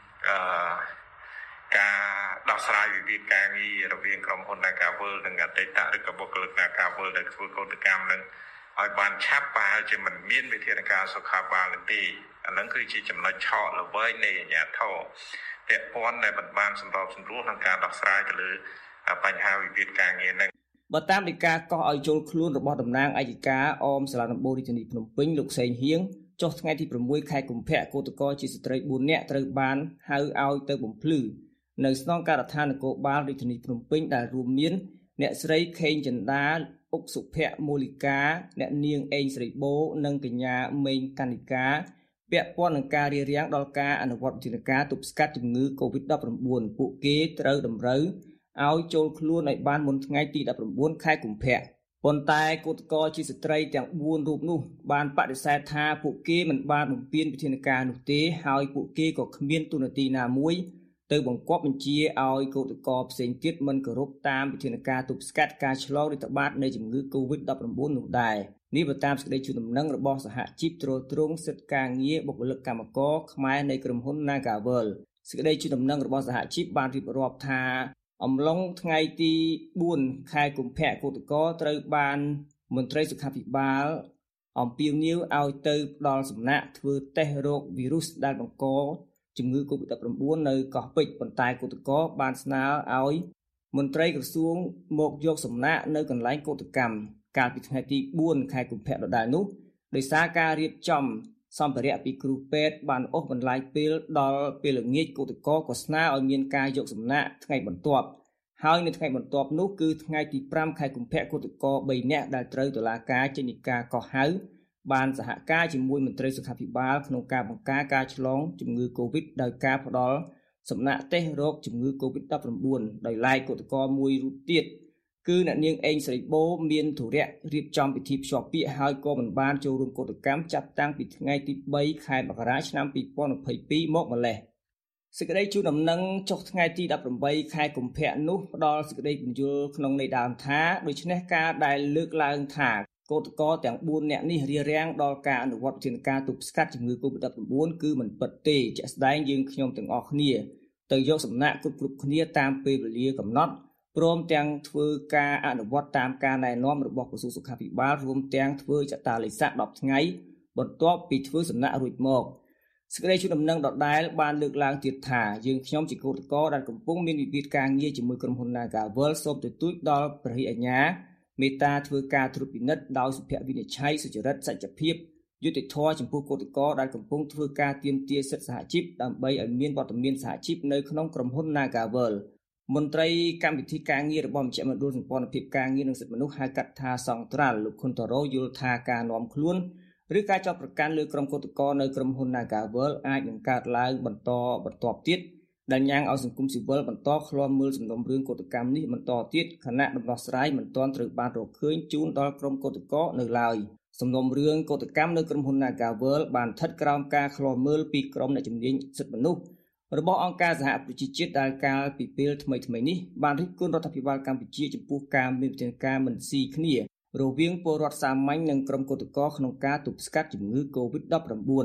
ការដោះស្រាយវិវាទការងាររវាងក្រុមហ៊ុន Nagavel និងអតីតឬក៏បុគ្គលិក Nagavel ដែលធ្វើកោតកម្មនឹងឲ្យបានឆាប់ប្រហែលជាមិនមានវិធានការសុខាភិបាលទេអានឹងគឺជាចំណុចឆក់ល្បីនៃអាជ្ញាធរពាក់ព័ន្ធដែលបានសម្របសម្រួលក្នុងការដោះស្រាយទៅលើបញ្ហាវិវាទការងារនឹងបើតាមដីកាកោះឲ្យចូលខ្លួនរបស់តំណាងអัยការអមសាលាដំបូងរាជធានីភ្នំពេញលោកសេងហៀងចុះថ្ងៃទី6ខែកុម្ភៈកោតក្រជាស្ត្រី4នាក់ត្រូវបានហៅឲ្យទៅបំភ្លឺនៅស្នងការដ្ឋាននគរបាលរាជធានីភ្នំពេញដែលរួមមានអ្នកស្រីខេងចិន្តាអុកសុភ័ក្រមូលិកាអ្នកនាងអេងស្រីបូនិងកញ្ញាមេងកណ្ឌិកាពាក់ព័ន្ធនឹងការរារាំងដល់ការអនុវត្តវិធានការទប់ស្កាត់ជំងឺ Covid-19 ពួកគេត្រូវតម្រូវឲ្យចូលខ្លួនឲ្យបានមុនថ្ងៃទី19ខែកុម្ភៈប៉ុន្តែកោតក្រជាស្ត្រីទាំង4រូបនោះបានបដិសេធថាពួកគេមិនបានបំពេញវិធានការនោះទេហើយពួកគេក៏គ្មានទូនាទីណាមួយទៅបង្គាប់បញ្ជាឲ្យកោតក្រផ្សេងទៀតមិនគោរពតាមវិធានការទប់ស្កាត់ការឆ្លងរាតត្បាតនៃជំងឺ Covid-19 នោះដែរនេះបើតាមសេចក្តីជូនដំណឹងរបស់សហជីពទ្រទ្រង់សិទ្ធិការងារបុគ្គលិកកម្មករខ្មែរនៃក្រុមហ៊ុន Nagavel សេចក្តីជូនដំណឹងរបស់សហជីពបានរៀបរាប់ថាអំឡុងថ្ងៃទី4ខែកុម្ភៈកោតក្រត្រូវបានមន្ត្រីសុខាភិបាលអំពាវនាវឲ្យទៅផ្ដល់សំណាក់ធ្វើតេស្តរោគវីរុសដែលបង្កជំងឺ Covid-19 នៅកោះពេជ្រប៉ុន្តែកោតក្របានស្នើឲ្យមន្ត្រីក្រសួងមកយកសំណាក់នៅកន្លែងកោតកម្មកាលពីថ្ងៃទី4ខែកុម្ភៈដដែលនោះដោយសារការរៀបចំសម្ភារៈពីគ្រូពេទ្យបានអូសបន្លាយពេលដល់ពេលល្ងាចកោតក្រក៏ស្នើឲ្យមានការយកសំណាក់ថ្ងៃបន្ទាប់ហើយនៅថ្ងៃបន្ទាប់នោះគឺថ្ងៃទី5ខែកុម្ភៈកោតក្រ3នាក់ដែលត្រូវតុលាការចេញនីការកោះហៅបានសហការជាមួយមន្ត្រីសុខាភិបាលក្នុងការបង្ការការឆ្លងជំងឺ Covid ដោយការផ្ដល់សំណាក់តេស្តរោគជំងឺ Covid-19 ដោយឡែកកោតក្រមួយរូបទៀតគឺអ្នកនាងអេងស្រីបូមានធុរៈរៀបចំពិធីភ្ជាប់ពាក្យហើយក៏មិនបានចូលរួមកោតកម្មចាប់តាំងពីថ្ងៃទី3ខែមករាឆ្នាំ2022មកម្លេះសេចក្តីជូនដំណឹងចុះថ្ងៃទី18ខែកុម្ភៈនោះផ្ដល់សេចក្តីបញ្យល់ក្នុងន័យដើមថាដូច្នេះការដែលលើកឡើងថាកោតក្រទាំង4នាក់នេះរារាំងដល់ការអនុវត្តវិធានការទប់ស្កាត់ជំងឺ Covid-19 គឺមិនពិតទេជាក់ស្ដែងយើងខ្ញុំទាំងអស់គ្នាទៅយកសំណាក់គ្រប់គ្នាតាមពេលវេលាកំណត់ព្រមទាំងធ្វើការអនុវត្តតាមការណែនាំរបស់ក្រសួងសុខាភិបាលរួមទាំងធ្វើចតាឡេសា10ថ្ងៃបន្ទាប់ពីធ្វើសំណាក់រួចមកសេចក្តីជូនដំណឹងដដែលបានលើកឡើងទៀតថាយើងខ្ញុំជាកោតក្រដែលកំពុងមានវិវាទការងារជាមួយក្រុមហ៊ុន Nagavel សូមទទូចដល់ព្រះរាជអាជ្ញាមេត្តាធ្វើការត្រួតពិនិត្យដោយសុភវិនិច្ឆ័យសុចរិតសច្ចភាពយុត្តិធម៌ចំពោះកោតក្រដែលកំពុងធ្វើការទាមទារសិទ្ធិសហជីពដើម្បីឲ្យមានវត្តមានសហជីពនៅក្នុងក្រុមហ៊ុន Nagavel មន្ត្រីកម្មវិធីការងាររបស់មជ្ឈមណ្ឌលសម្ព័ន្ធភាពការងារនិងសិទ្ធិមនុស្សហៅកាត់ថាសង្ត្រាល់លោកខុនតារ៉ូយល់ថាការនាំខ្លួនឬការចាប់ប្រកាន់លើក្រុមកោតក្រនៅក្រុមហ៊ុន Nagavel អាចនឹងកើតឡើងបន្តបន្ទាប់ទៀតដែលញ៉ាំងឲ្យសង្គមស៊ីវិលបន្តឃ្លាំមើលសំណុំរឿងកោតកម្មនេះបន្តទៀតខណៈដំណោះស្រាយមិនទាន់ត្រូវបានរកឃើញជូនដល់ក្រុមកោតក្រនៅឡើយសំណុំរឿងកោតកម្មនៅក្រុមហ៊ុន Nagavel បានស្ថិតក្រោមការឃ្លាំមើលពីក្រុមអ្នកជំនាញសិទ្ធិមនុស្សរបស់អង្គការសហប្រជាជាតិដែលកាលពីពេលថ្មីនេះបានរិះគន់រដ្ឋាភិបាលកម្ពុជាចំពោះការមានវិធានការមិនស៊ីគ្នារវាងពលរដ្ឋសាមញ្ញនិងក្រុមកោតក្រក្នុងការទប់ស្កាត់ជំងឺ Covid-19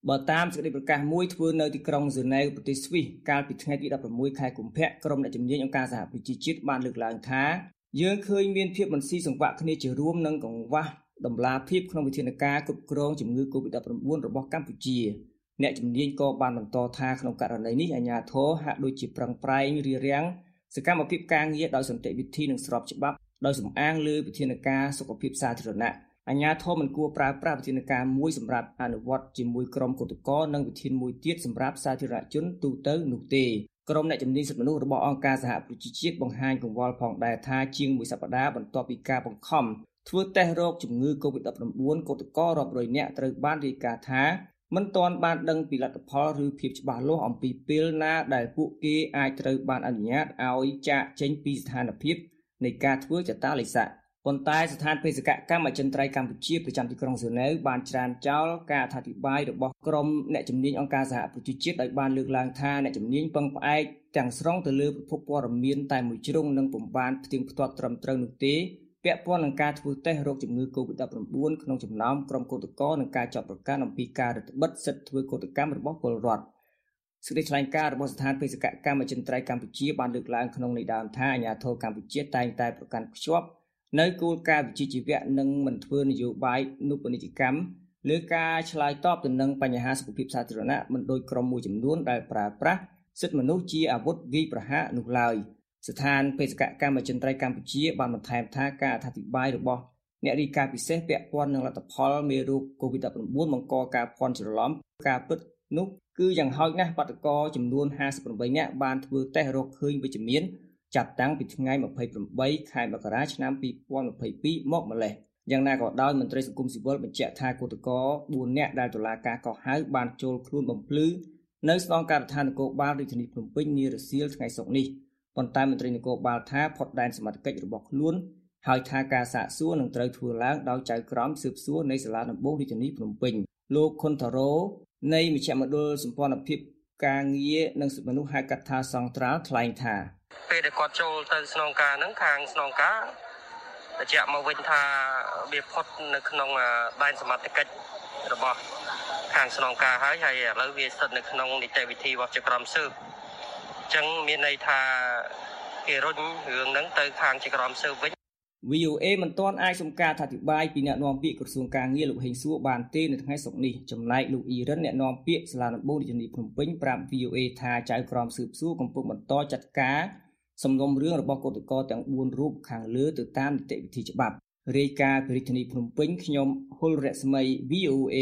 បើតាមសេចក្តីប្រកាសមួយធ្វើនៅទីក្រុងហ្សឺណែវប្រទេសស្វីសកាលពីថ្ងៃទី16ខែកុម្ភៈក្រុមអ្នកជំនាញអង្គការសហប្រជាជាតិបានលើកឡើងថាយើងឃើញមានភាពមិនស៊ីសង្វាក់គ្នាជារួមនឹងកង្វះដំណាភាពក្នុងវិធានការគ្រប់គ្រងជំងឺ Covid-19 របស់កម្ពុជាអ្នកជំនាញក៏បានបន្តថាក្នុងករណីនេះអាជ្ញាធរហាក់ដូចជាប្រឹងប្រែងរារាំងសកម្មភាពការងារដោយសន្តិវិធីនិងស្របច្បាប់ដោយសំអាងលើវិធានការសុខភាពសាធារណៈអាជ្ញាធរមិនគួរប្រើប្រាស់វិធានការមួយសម្រាប់អនុវត្តជាមួយក្រុមកុតកោនិងវិធានមួយទៀតសម្រាប់សាធារណជនទូទៅនោះទេក្រុមអ្នកជំនាញសិទ្ធិមនុស្សរបស់អង្គការសហប្រជាជាតិបង្ហាញកង្វល់ផងដែរថាជាងមួយសប្តាហ៍បន្ទាប់ពីការបង្ខំធ្វើតេស្តរោគជំងឺ Covid-19 កុតកោរាប់រយនាក់ត្រូវបានរាយការណ៍ថាមិនទាន់បានដឹងពីលទ្ធផលឬភាពច្បាស់លាស់អំពីពេលណាដែលពួកគេអាចត្រូវបានអនុញ្ញាតឲ្យចាកចេញពីស្ថានភាពនៃការធ្វើចតាឡេសាប៉ុន្តែស្ថានបេសកកម្មអចិន្ត្រៃយ៍កម្ពុជាប្រចាំទីក្រុងហ្សឺណែវបានច្រានចោលការអធិប្បាយរបស់ក្រុមអ្នកជំនាញអង្គការសហប្រជាជាតិដោយបានលើកឡើងថាអ្នកជំនាញពឹងផ្អែកទាំងស្រុងទៅលើប្រភពព័ត៌មានតែមួយជ្រុងនិងពុំបានផ្ទៀងផ្ទាត់ត្រឹមត្រូវនោះទេពាក់ព័ន្ធនឹងការធ្វើតេស្តរោគជំងឺ Covid-19 ក្នុងចំណោមក្រុមកុតកោនិងការចាប់ប្រកាន់អំពីការរឹតបន្តឹងសិទ្ធិធ្វើកុតកម្មរបស់ពលរដ្ឋសេចក្តីថ្លែងការណ៍របស់ស្ថានបេសកកម្មអចិន្ត្រៃយ៍កម្ពុជាបានលើកឡើងក្នុងន័យដើមថាអាជ្ញាធរកម្ពុជាតែងតែប្រកាន់ខ្ជាប់នៅគោលការណ៍វិជ្ជាជីវៈនិងមិនធ្វើនយោបាយនុបនីតិកម្មលើការឆ្លើយតបទៅនឹងបញ្ហាសុខភាពសាធារណៈមិនដូចក្រុមមួយចំនួនដែលប្រើប្រាស់សិទ្ធិមនុស្សជាអាវុធវាយប្រហារនោះឡើយស្ថានបេសកកម្មអចិន្ត្រៃយ៍កម្ពុជាបានបន្ថែមថាការអធិប្បាយរបស់អ្នករាយការណ៍ពិសេសពាក់ព័ន្ធនឹងលទ្ធផលមេរោគ COVID-19 បង្កការភ័ន្តច្រឡំការពិតនោះគឺយ៉ាងហោចណាស់បាតុករចំនួន58នាក់បានធ្វើតេស្តរកឃើញវិជ្ជមានចាប់តាំងពីថ្ងៃ28ខែមករាឆ្នាំ2022មកម្លេះយ៉ាងណាក៏ដោយមន្ត្រីសង្គមស៊ីវិលបញ្ជាក់ថាគឧតកោ4នាក់ដែលតុលាការកោះហៅបានចូលខ្លួនបំភ្លឺនៅស្នងការដ្ឋាននគរបាលរាជធានីភ្នំពេញនារសៀលថ្ងៃសុក្រនេះប៉ុន្តែមន្ត្រីនគរបាលថាផុតដែនសមត្ថកិច្ចរបស់ខ្លួនហើយថាការសាកសួរនឹងត្រូវធ្វើឡើងដោយចៅក្រមស៊ើបសួរនៃសាលាដំបងរាជធានីភ្នំពេញលោកខុនតារ៉ូនៃមជ្ឈមណ្ឌលសម្ព័ន្ធភាពការងារនិងសិទ្ធិមនុស្សហៅកាត់ថាសង្ត្រាល់ថ្លែងថាពេលដែលគាត់ចូលទៅស្នងការហ្នឹងខាងស្នងការបញ្ជាក់មកវិញថាវាផុតនៅក្នុងដែនសមត្ថកិច្ចរបស់ខាងស្នងការហើយឥឡូវវាស្ថិតនៅក្នុងនីតិវិធីរបស់ចក្រមស៊ើបអញ្ចឹងមានន័យថាគេរុញរឿងហ្នឹងទៅខាងចក្រមស៊ើបវិញ VOA មិនទាន់អាចសុំការអធិប្បាយពីអ្នកនាំពាក្យក្រសួងការងារលោកហេងសួរបានទេនៅថ្ងៃសុក្រនេះចំណែកលោកអ៊ីរិនអ្នកនាំពាក្យសាលាដំបងរាជធានីភ្នំពេញប្រាប់ VOA ថាចៅក្រមស៊ើបសួរកំពុងបន្តចាត់ការសំណុំរឿងរបស់គឧតកោទាំង4រូបខាងលើទៅតាមនីតិវិធីច្បាប់រាយការណ៍ពីរាជធានីភ្នំពេញខ្ញុំហុលរស្មី VOA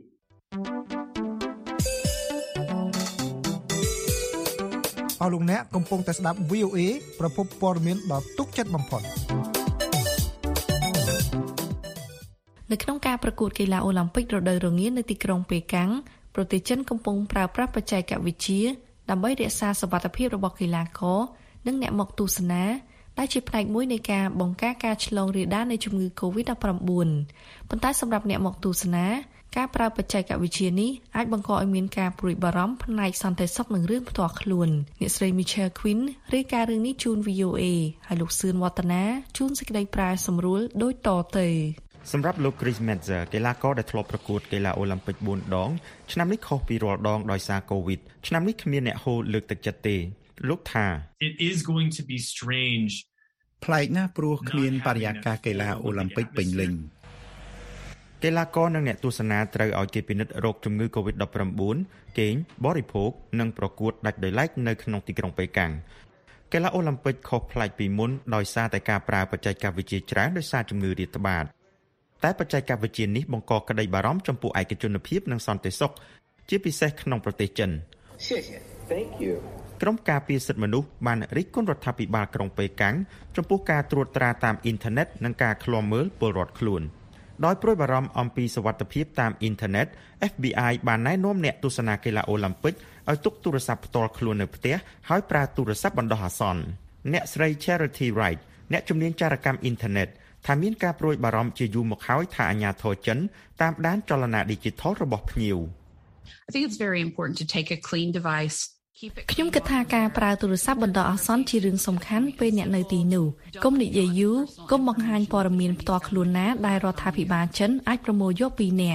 អស់លោកអ្នកកំពុងតែស្ដាប់ VOA ប្រភពព័ត៌មានដ៏ទុកចិត្តបំផុតនៅក្នុងការប្រកួតកីឡាអូឡ িম্প ិករដូវរងានៅទីក្រុងប៉េកាំងប្រទេសចិនកំពុងប្រើប្រាស់បច្ចេកវិទ្យាដើម្បីរក្សាសុវត្ថិភាពរបស់កីឡាករនិងអ្នកមកទស្សនាដែលជាផ្នែកមួយនៃការបង្ការការឆ្លងរាលដាលនៃជំងឺ Covid-19 ប៉ុន្តែសម្រាប់អ្នកមកទស្សនាការប្រើបច្ចេកវិទ្យានេះអាចបង្កឲ្យមានការព្រួយបារម្ភផ្នែកសន្តិសុខនិងរឿងផ្ទាល់ខ្លួនអ្នកស្រី Michelle Quinn រាយការណ៍រឿងនេះជូន VOA ហើយលោកសឿនវឌ្ឍនាជូនសេចក្តីប្រាយសម្រួលដូចតទៅសម្រាប់លោក Chris Metzer កីឡាករដែលធ្លាប់ប្រកួតកីឡាអូឡ িম্প ិក4ដងឆ្នាំនេះខុសពីរាល់ដងដោយសារ COVID ឆ្នាំនេះគ្មានអ្នកហូរលើកទឹកចិត្តទេលោកថា It is going to be strange ប្លែកណាស់ព្រោះគ្មានបរិយាកាសកីឡាអូឡ িম্প ិកពេញលេញកីឡាករនិងអ្នកទស្សនាត្រូវឲ្យគេពិនិត្យរោគជំងឺ COVID-19 គេងបរិភោគនិងប្រកួតដាច់ដោយឡែកនៅក្នុងទីក្រុងប៉េកាំងកីឡាអូឡ িম্প ិកខុសប្លែកពីមុនដោយសារតែការប្រើបច្ចេកវិទ្យាច្រើនដោយសារជំងឺរាតត្បាតតែបច្ចេកវិទ្យានេះបង្កក្តីបារម្ភចំពោះឯកជនភាពនិងសន្តិសុខជាពិសេសក្នុងប្រទេសចិន Thank you ក្រុមការពារសិទ្ធិមនុស្សបានរិះគន់រដ្ឋាភិបាលក្រុងប៉េកាំងចំពោះការត្រួតត្រាតាមអ៊ីនធឺណិតនិងការឃ្លាំមើលពលរដ្ឋខ្លួនដោយព្រួយបារម្ភអំពីសុវត្ថិភាពតាមអ៊ីនធឺណិត FBI បានណែនាំអ្នកទស្សនាកីឡាអូឡ িম্প ិកឲ្យទុកទូរស័ព្ទផ្ទាល់ខ្លួននៅផ្ទះហើយប្រើទូរស័ព្ទបណ្ដោះអាសន្នអ្នកស្រី Charity Wright អ្នកជំនាញចារកម្មអ៊ីនធឺណិតថាមានការព្រួយបារម្ភជាយូរមកហើយថាអាជ្ញាធរចិនតាមដានចលនា Digital របស់ភ្ញៀវ I think it's very important to take a clean device ខ្ញុំគិតថាការប្រើទូរស័ព្ទបណ្ដោះអាសន្នជារឿងសំខាន់ពេលអ្នកនៅទីនោះកុំនិយាយយូរកុំបង្ហាញព័ត៌មានផ្ទាល់ខ្លួនណាដែលរដ្ឋាភិបាលចិនអាចប្រមូលយកពីអ្នក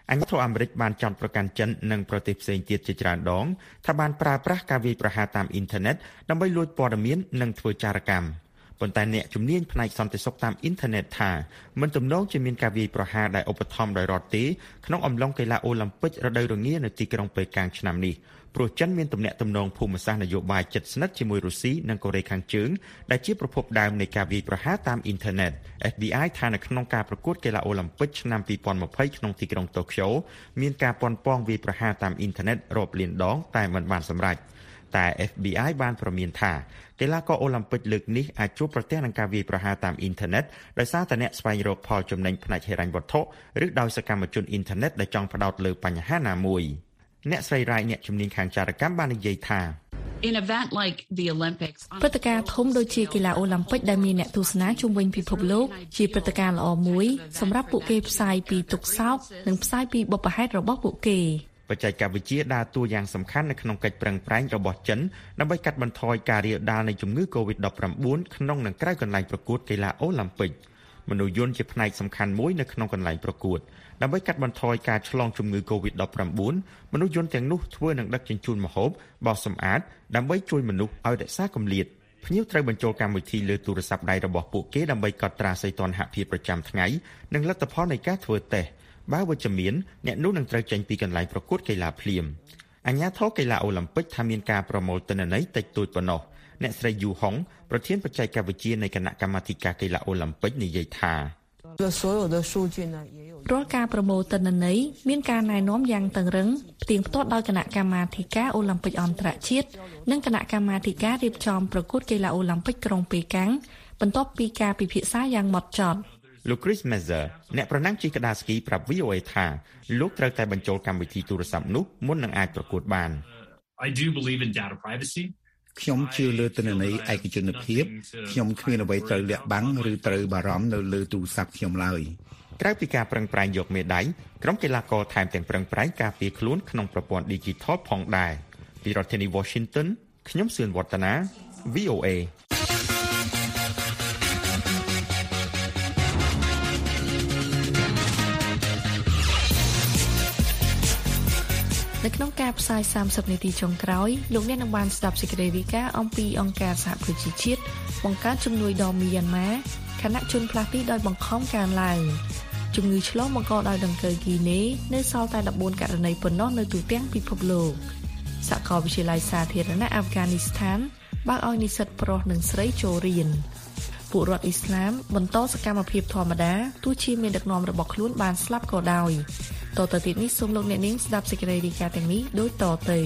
អាញាធរអាមេរិកបានចោទប្រកាន់ចិននិងប្រទេសផ្សេងទៀតជាច្រើនដងថាបានប្រើប្រាស់ការវាយប្រហារតាមអ៊ីនធឺណិតដើម្បីលួចព័ត៌មាននិងធ្វើចារកម្មប៉ុន្តែអ្នកជំនាញផ្នែកសន្តិសុខតាមអ៊ីនធឺណិតថាមិនទំនងជាមានការវាយប្រហារដែលឧបត្ថម្ភដោយរដ្ឋទេក្នុងអំឡុងកីឡាអូឡ িম্প ិករដូវរងានៅទីក្រុងប៉េកាំងឆ្នាំនេះព្រោះចិនមានទំនាក់ទំនងភូមិសាស្ត្រនយោបាយជិតស្និទ្ធជាមួយរុស្ស៊ីនិងកូរ៉េខាងជើងដែលជាប្រភពដើមនៃការវាយប្រហារតាមអ៊ីនធឺណិត FBI ថានៅក្នុងការប្រកួតកីឡាអូឡ িম্প ិកឆ្នាំ2020ក្នុងទីក្រុងតូក្យូមានការប៉ុនប៉ងវាយប្រហារតាមអ៊ីនធឺណិតរាប់លានដងតែមិនបានសម្រេចតែ FBI បានព្រមានថាកីឡាករអូឡ িম্প ិកលើកនេះអាចជួបប្រទះនឹងការវាយប្រហារតាមអ៊ីនធឺណិតដោយសារតែអ្នកស្វែងរកផលចំណេញផ្នែកហិរញ្ញវត្ថុឬដោយសកម្មជនអ៊ីនធឺណិតដែលចង់ផ្ដោតលើបញ្ហាណាមួយអ្នកស្រីរ៉ៃអ្នកជំនាញខាងចារកម្មបាននិយាយថាព្រឹត្តិការណ៍ធំដូចជាកីឡាអូឡ িম্প ិកដែលមានអ្នកទស្សនាជុំវិញពិភពលោកជាព្រឹត្តិការណ៍ល្អមួយសម្រាប់ពួកគេផ្សាយពីទុក្ខសោកនិងផ្សាយពីបុព្វហេតុរបស់ពួកគេបច្ចេកវិទ្យាដើរតួយ៉ាងសំខាន់នៅក្នុងកិច្ចប្រឹងប្រែងរបស់ចិនដើម្បីកាត់បន្ថយការរាលដាលនៃជំងឺ COVID-19 ក្នុងនិងក្រៅកន្លែងប្រកួតកីឡាអូឡ িম্প ិកមនុស្សយន្តជាផ្នែកសំខាន់មួយនៅក្នុងកន្លែងប្រកួតដើម្បីកាត់បន្ថយការឆ្លងជំងឺ COVID-19 មនុស្សយន្តទាំងនោះធ្វើនឹងដឹកជញ្ជូនម្ហូបបោសសម្អាតដើម្បីជួយមនុស្សឲ្យរក្សាគម្លាតភ្ញៀវត្រូវបញ្ចូលកម្មវិធីលើទូរស័ព្ទដៃរបស់ពួកគេដើម្បីកត់ត្រាសីតុណ្ហភាពប្រចាំថ្ងៃនិងលទ្ធផលនៃការធ្វើតេស្តបើវិជ្ជមានអ្នកនោះនឹងត្រូវចេញពីកន្លែងប្រកួតកីឡាភ្លាមអាជ្ញាធរកីឡាអូឡ িম্প ិកថាមានការប្រមូលទិន្នន័យតិចតួចប៉ុណ្ណោះអ្នកស្រីយូហុងប្រធានបច្ចេកវិទ្យានៃគណៈកម្មាធិការកីឡាអូឡ িম্প ិកនិយាយថារាល់ការប្រមូលទិន្នន័យមានការណែនាំយ៉ាងតឹងរឹងផ្ទៀងផ្ទាត់ដោយគណៈកម្មាធិការអូឡ িম্প ិកអន្តរជាតិនិងគណៈកម្មាធិការរៀបចំប្រកួតកីឡាអូឡ িম্প ិកក្រុងប៉េកាំងបន្ទាប់ពីការពិភាក្សាយ៉ាងម៉ត់ចត់លោក Chris Measure អ្នកប្រណាំងជិះក្ដារស្គីប្រាប់ VOA ថាលោកត្រូវតែបញ្ចូលកម្មវិធីទូរស័ព្ទនោះមុននឹងអាចប្រកួតបាន I do believe in data privacy ខ្ញុំជឿលើទិន្នន័យឯកជនភាពខ្ញុំគ្មានអ្វីត្រូវលាក់បាំងឬត្រូវបារម្ភនៅលើទូរស័ព្ទខ្ញុំឡើយក្រៅពីការប្រឹងប្រែងយកមេដាយក្រុមកីឡាករថែមទាំងប្រឹងប្រែងការពារខ្លួនក្នុងប្រព័ន្ធ Digital ផងដែរពីរដ្ឋធានី Washington ខ្ញុំសឿនវឌ្ឍនា VOA នៅក្នុងការផ្សាយ30នាទីចុងក្រោយលោកអ្នកនឹងបានស្ដាប់សេចក្តីរាយការណ៍អំពីអង្គការសហប្រជាជាតិបង្កើតជំនួយដល់មីយ៉ាន់ម៉ាខណៈជនផ្លាស់ទីដោយបង្ខំកើនឡើងជំងឺឆ្លងបង្កដោយដង្កូវហ្គីណេនៅសល់តែ14ករណីប៉ុណ្ណោះនៅទូទាំងពិភពលោកសាកលវិទ្យាល័យសាធារណៈអាហ្វហ្គានីស្ថានបើកឲ្យនិស្សិតប្រុសនិងស្រីចូលរៀនពួករដ្ឋអ៊ីស្លាមបន្តសកម្មភាពធម្មតាទោះជាមានដឹកនាំរបស់ខ្លួនបានស្លាប់ក៏ដោយតទៅទៀតនេះសូមលោកអ្នកនាងស្ដាប់សេចក្តីរាយការណ៍ទាំងនេះដូចតទៅ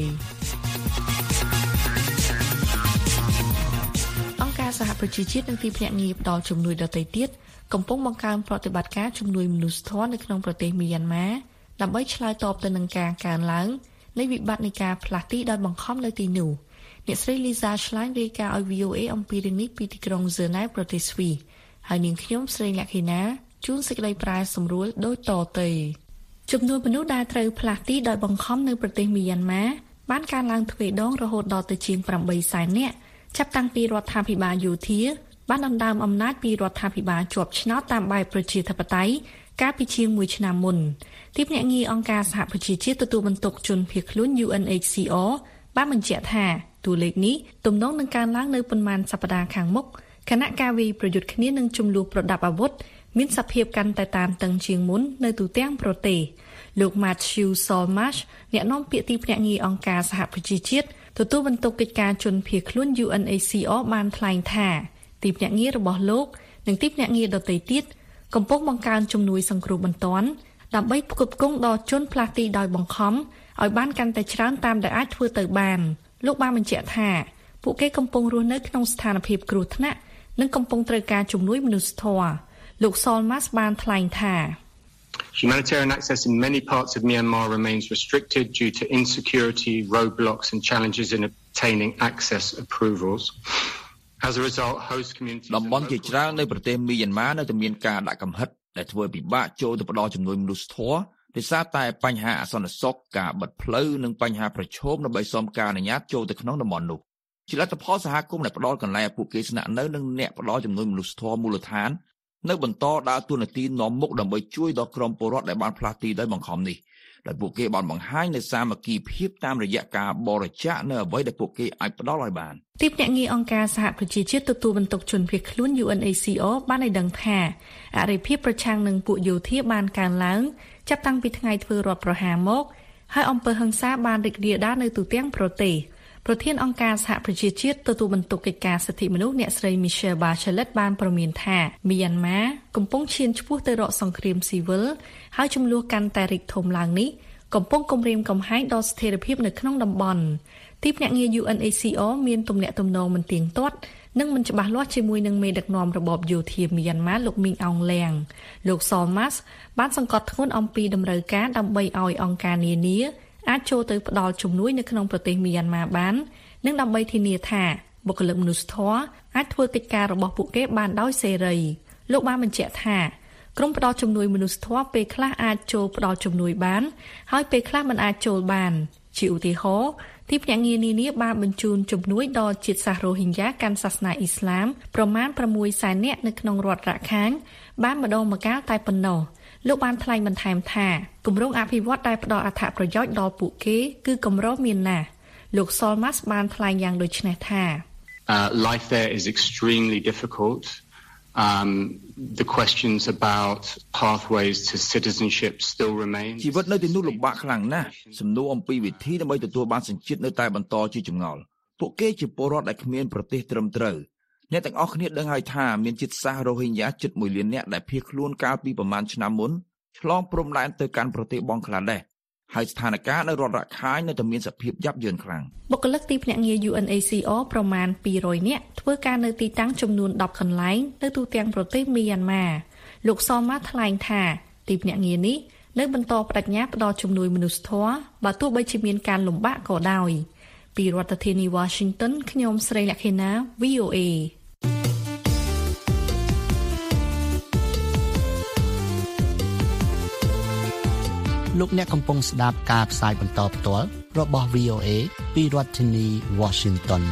អង្គការសហប្រជាជាតិនិងទីភ្នាក់ងារផ្ដល់ជំនួយដទៃទៀតកំពុងបង្កើនប្រតិបត្តិការជំនួយមនុស្សធម៌នៅក្នុងប្រទេសមីយ៉ាន់ម៉ាដើម្បីឆ្លើយតបទៅនឹងការកើនឡើងនៃវិបត្តិនៃការផ្លាស់ទីដោយបង្ខំនៅទីនោះអ្នកស្រី Lisa Schlein រាយការណ៍ឲ្យ VOA អំពីរឿងនេះពីទីក្រុង Geneva ប្រទេសស្វីសហើយនាងខ្ញុំស្រីលក្ខិណាជួនសេចក្តីប្រែសម្រួលដូចតទៅចំនួនមនុស្សដែលត្រូវផ្លាស់ទីដោយបង្ខំនៅប្រទេសមីយ៉ាន់ម៉ាបានកើនឡើងទ្វេដងរហូតដល់ទៅជាង8សែននាក់ចាប់តាំងពីរដ្ឋាភិបាលយោធាបានដណ្ដើមអំណាចពីរដ្ឋាភិបាលជាប់ឆ្នោតតាមបែបប្រជាធិបតេយ្យកាលពីជាង1ឆ្នាំមុនទីភ្នាក់ងារអង្គការសហប្រជាជាតិទទួលបន្ទុកជនភៀសខ្លួន UNHCR បានបញ្ជាក់ថាតួលេខនេះទំនងនឹងកើនឡើងនៅប៉ុន្មានសប្តាហ៍ខាងមុខគណៈការវាយប្រយុទ្ធគ្នានឹងជំលោះប្រដាប់អាវុធមានសភាពកាន់តែតានតឹងជាងមុននៅទូទាំងប្រទេសលោក Matthew Solmarsh អ្នកនាំពាក្យទីភ្នាក់ងារអង្គការសហប្រជាជាតិទទួលបន្ទុកកិច្ចការជនភៀសខ្លួន UNHCR បានថ្លែងថាទីភ្នាក់ងាររបស់លោកនិងទីភ្នាក់ងារដទៃទៀតកំពុងបង្កើនជំនួយសង្គ្រោះបន្ទាន់ដើម្បីផ្គត់ផ្គង់ដល់ជនផ្លាស់ទីដោយបង្ខំឲ្យបានកាន់តែច្រើនតាមដែលអាចធ្វើទៅបានលោកបានបញ្ជាក់ថាពួកគេកំពុងរស់នៅក្នុងស្ថានភាពគ្រោះថ្នាក់និងកំពុងត្រូវការជំនួយមនុស្សធម៌លោក Solmas បានថ្លែងថា Humanitarian access in many parts of Myanmar remains restricted due to insecurity, roadblocks and challenges in obtaining access approvals. As a result, host communities តំបន់ជាច្រើននៅប្រទេសមីយ៉ាន់ម៉ានៅតែមានការដាក់កំហិតដែលធ្វើពិបាកចូលទៅផ្ដល់ជំនួយមនុស្សធម៌ដោយសារតែបញ្ហាអសន្តិសុខការបិទផ្លូវនិងបញ្ហាប្រឈមដើម្បីសុំការអនុញ្ញាតចូលទៅក្នុងតំបន់នោះជាលទ្ធផលសហគមន៍ដែលផ្ដល់កន្លែងឲ្យពួកគេស្នាក់នៅនិងអ្នកផ្ដល់ជំនួយមនុស្សធម៌មូលដ្ឋាននៅបន្តដើរតួនាទីនាំមុខដើម្បីជួយដល់ក្រុមពលរដ្ឋដែលបានផ្លាស់ទីដោយបង្ខំនេះដោយពួកគេបានបង្ហាញនូវសាមគ្គីភាពតាមរយៈការបរិច្ចាគនៅអ្វីដែលពួកគេអាចផ្ដល់ឲ្យបានទីភ្នាក់ងារអង្គការសហប្រជាជាតិទទួលបន្ទុកជនភៀសខ្លួន UNHCR បានឲ្យដឹងថាអរិភាពប្រឆាំងនឹងពួកយោធាបានកើនឡើងចាប់តាំងពីថ្ងៃធ្វើរដ្ឋប្រហារមកហើយអំពើហិង្សាបានរីករាលដាលនៅទូទាំងប្រទេសប្រធានអង្គការសហប្រជាជាតិទទួលបន្ទុកកិច្ចការសិទ្ធិមនុស្សអ្នកស្រី Michelle Bachelet បានប្រមានថាមីយ៉ាន់ម៉ាកំពុងឈានឆ្ពោះទៅរកសង្គ្រាមស៊ីវិលហើយចំនួនកាន់តែរីកធំឡើងនេះកំពុងគំរាមកំហែងដល់ស្ថិរភាពនៅក្នុងតំបន់ទីភ្នាក់ងារ UNHCR មានទំនាក់ទំនងមិនទៀងទាត់និងមិនច្បាស់លាស់ជាមួយនឹងមេដឹកនាំរបបយោធាមីយ៉ាន់ម៉ាលោកមីងអងលៀងលោក Solmas បានសង្កត់ធ្ងន់អំពីតម្រូវការដើម្បីឲ្យអង្គការនានាអាចចូលទៅផ្ដល់ជំនួយនៅក្នុងប្រទេសមីយ៉ាន់ម៉ាបាននិងដើម្បីធានាថាបុគ្គលិកមនុស្សធម៌អាចធ្វើកិច្ចការរបស់ពួកគេបានដោយសេរីលោកបានបញ្ជាក់ថាក្រុមផ្ដល់ជំនួយមនុស្សធម៌ពេលខ្លះអាចចូលផ្ដល់ជំនួយបានហើយពេលខ្លះមិនអាចចូលបានជាឧទាហរណ៍ទីភ្នាក់ងារនានាបានបញ្ជូនជំនួយដល់ជាតិសាសន៍រ៉ូហិញយ៉ាកាន់សាសនាអ៊ីស្លាមប្រមាណ 600,000 នាក់នៅក្នុងរដ្ឋរ៉ាខាញបានម្ដងម្កាលតែប៉ុណ្ណោះលោកបានថ្លែងបន្ថែមថាគម្រោងអភិវឌ្ឍដែលផ្ដល់អត្ថប្រយោជន៍ដល់ពួកគេគឺកម្រមានណាស់លោក Solmas បានថ្លែងយ៉ាងដូចនេះថា Life there is extremely difficult. The questions about pathways to citizenship still remain. ជីវិតនៅទីនោះលំបាកខ្លាំងណាស់សំណួរអំពីវិធីដើម្បីទទួលបានសញ្ជាតិនៅតែបន្តជាចម្ងល់ពួកគេជាពលរដ្ឋដែលគ្មានប្រទេសត្រឹមត្រូវអ្នកទាំងអស់គ្នាដឹងហើយថាមានជាតិសាសន៍រ៉ូហិញយ៉ាជិត1លាននាក់ដែលភៀសខ្លួនកាលពីប្រមាណឆ្នាំមុនឆ្លងព្រំដែនទៅកាន់ប្រទេសបង់ក្លាដេសហើយស្ថានភាពនៅរដ្ឋរ៉ាខាញនៅតែមានសភាពយ៉ាប់យ៉ឺនខ្លាំងបុគ្គលិកទីភ្នាក់ងារ UNHCR ប្រមាណ200នាក់ធ្វើការនៅទីតាំងចំនួន10កន្លែងនៅទូទាំងប្រទេសមីយ៉ាន់ម៉ាលោកសម៉ាថ្លែងថាទីភ្នាក់ងារនេះនៅបន្តបដិញ្ញាផ្ដល់ជំនួយមនុស្សធម៌បើទោះបីជាមានការលំបាកក៏ដោយពីរដ្ឋធានី Washington ខ្ញុំស្រីលក្ខិណា VOA លោកអ្នកកំពុងស្ដាប់ការផ្សាយបន្តផ្ទាល់របស់ VOA ពីរដ្ឋធានី Washington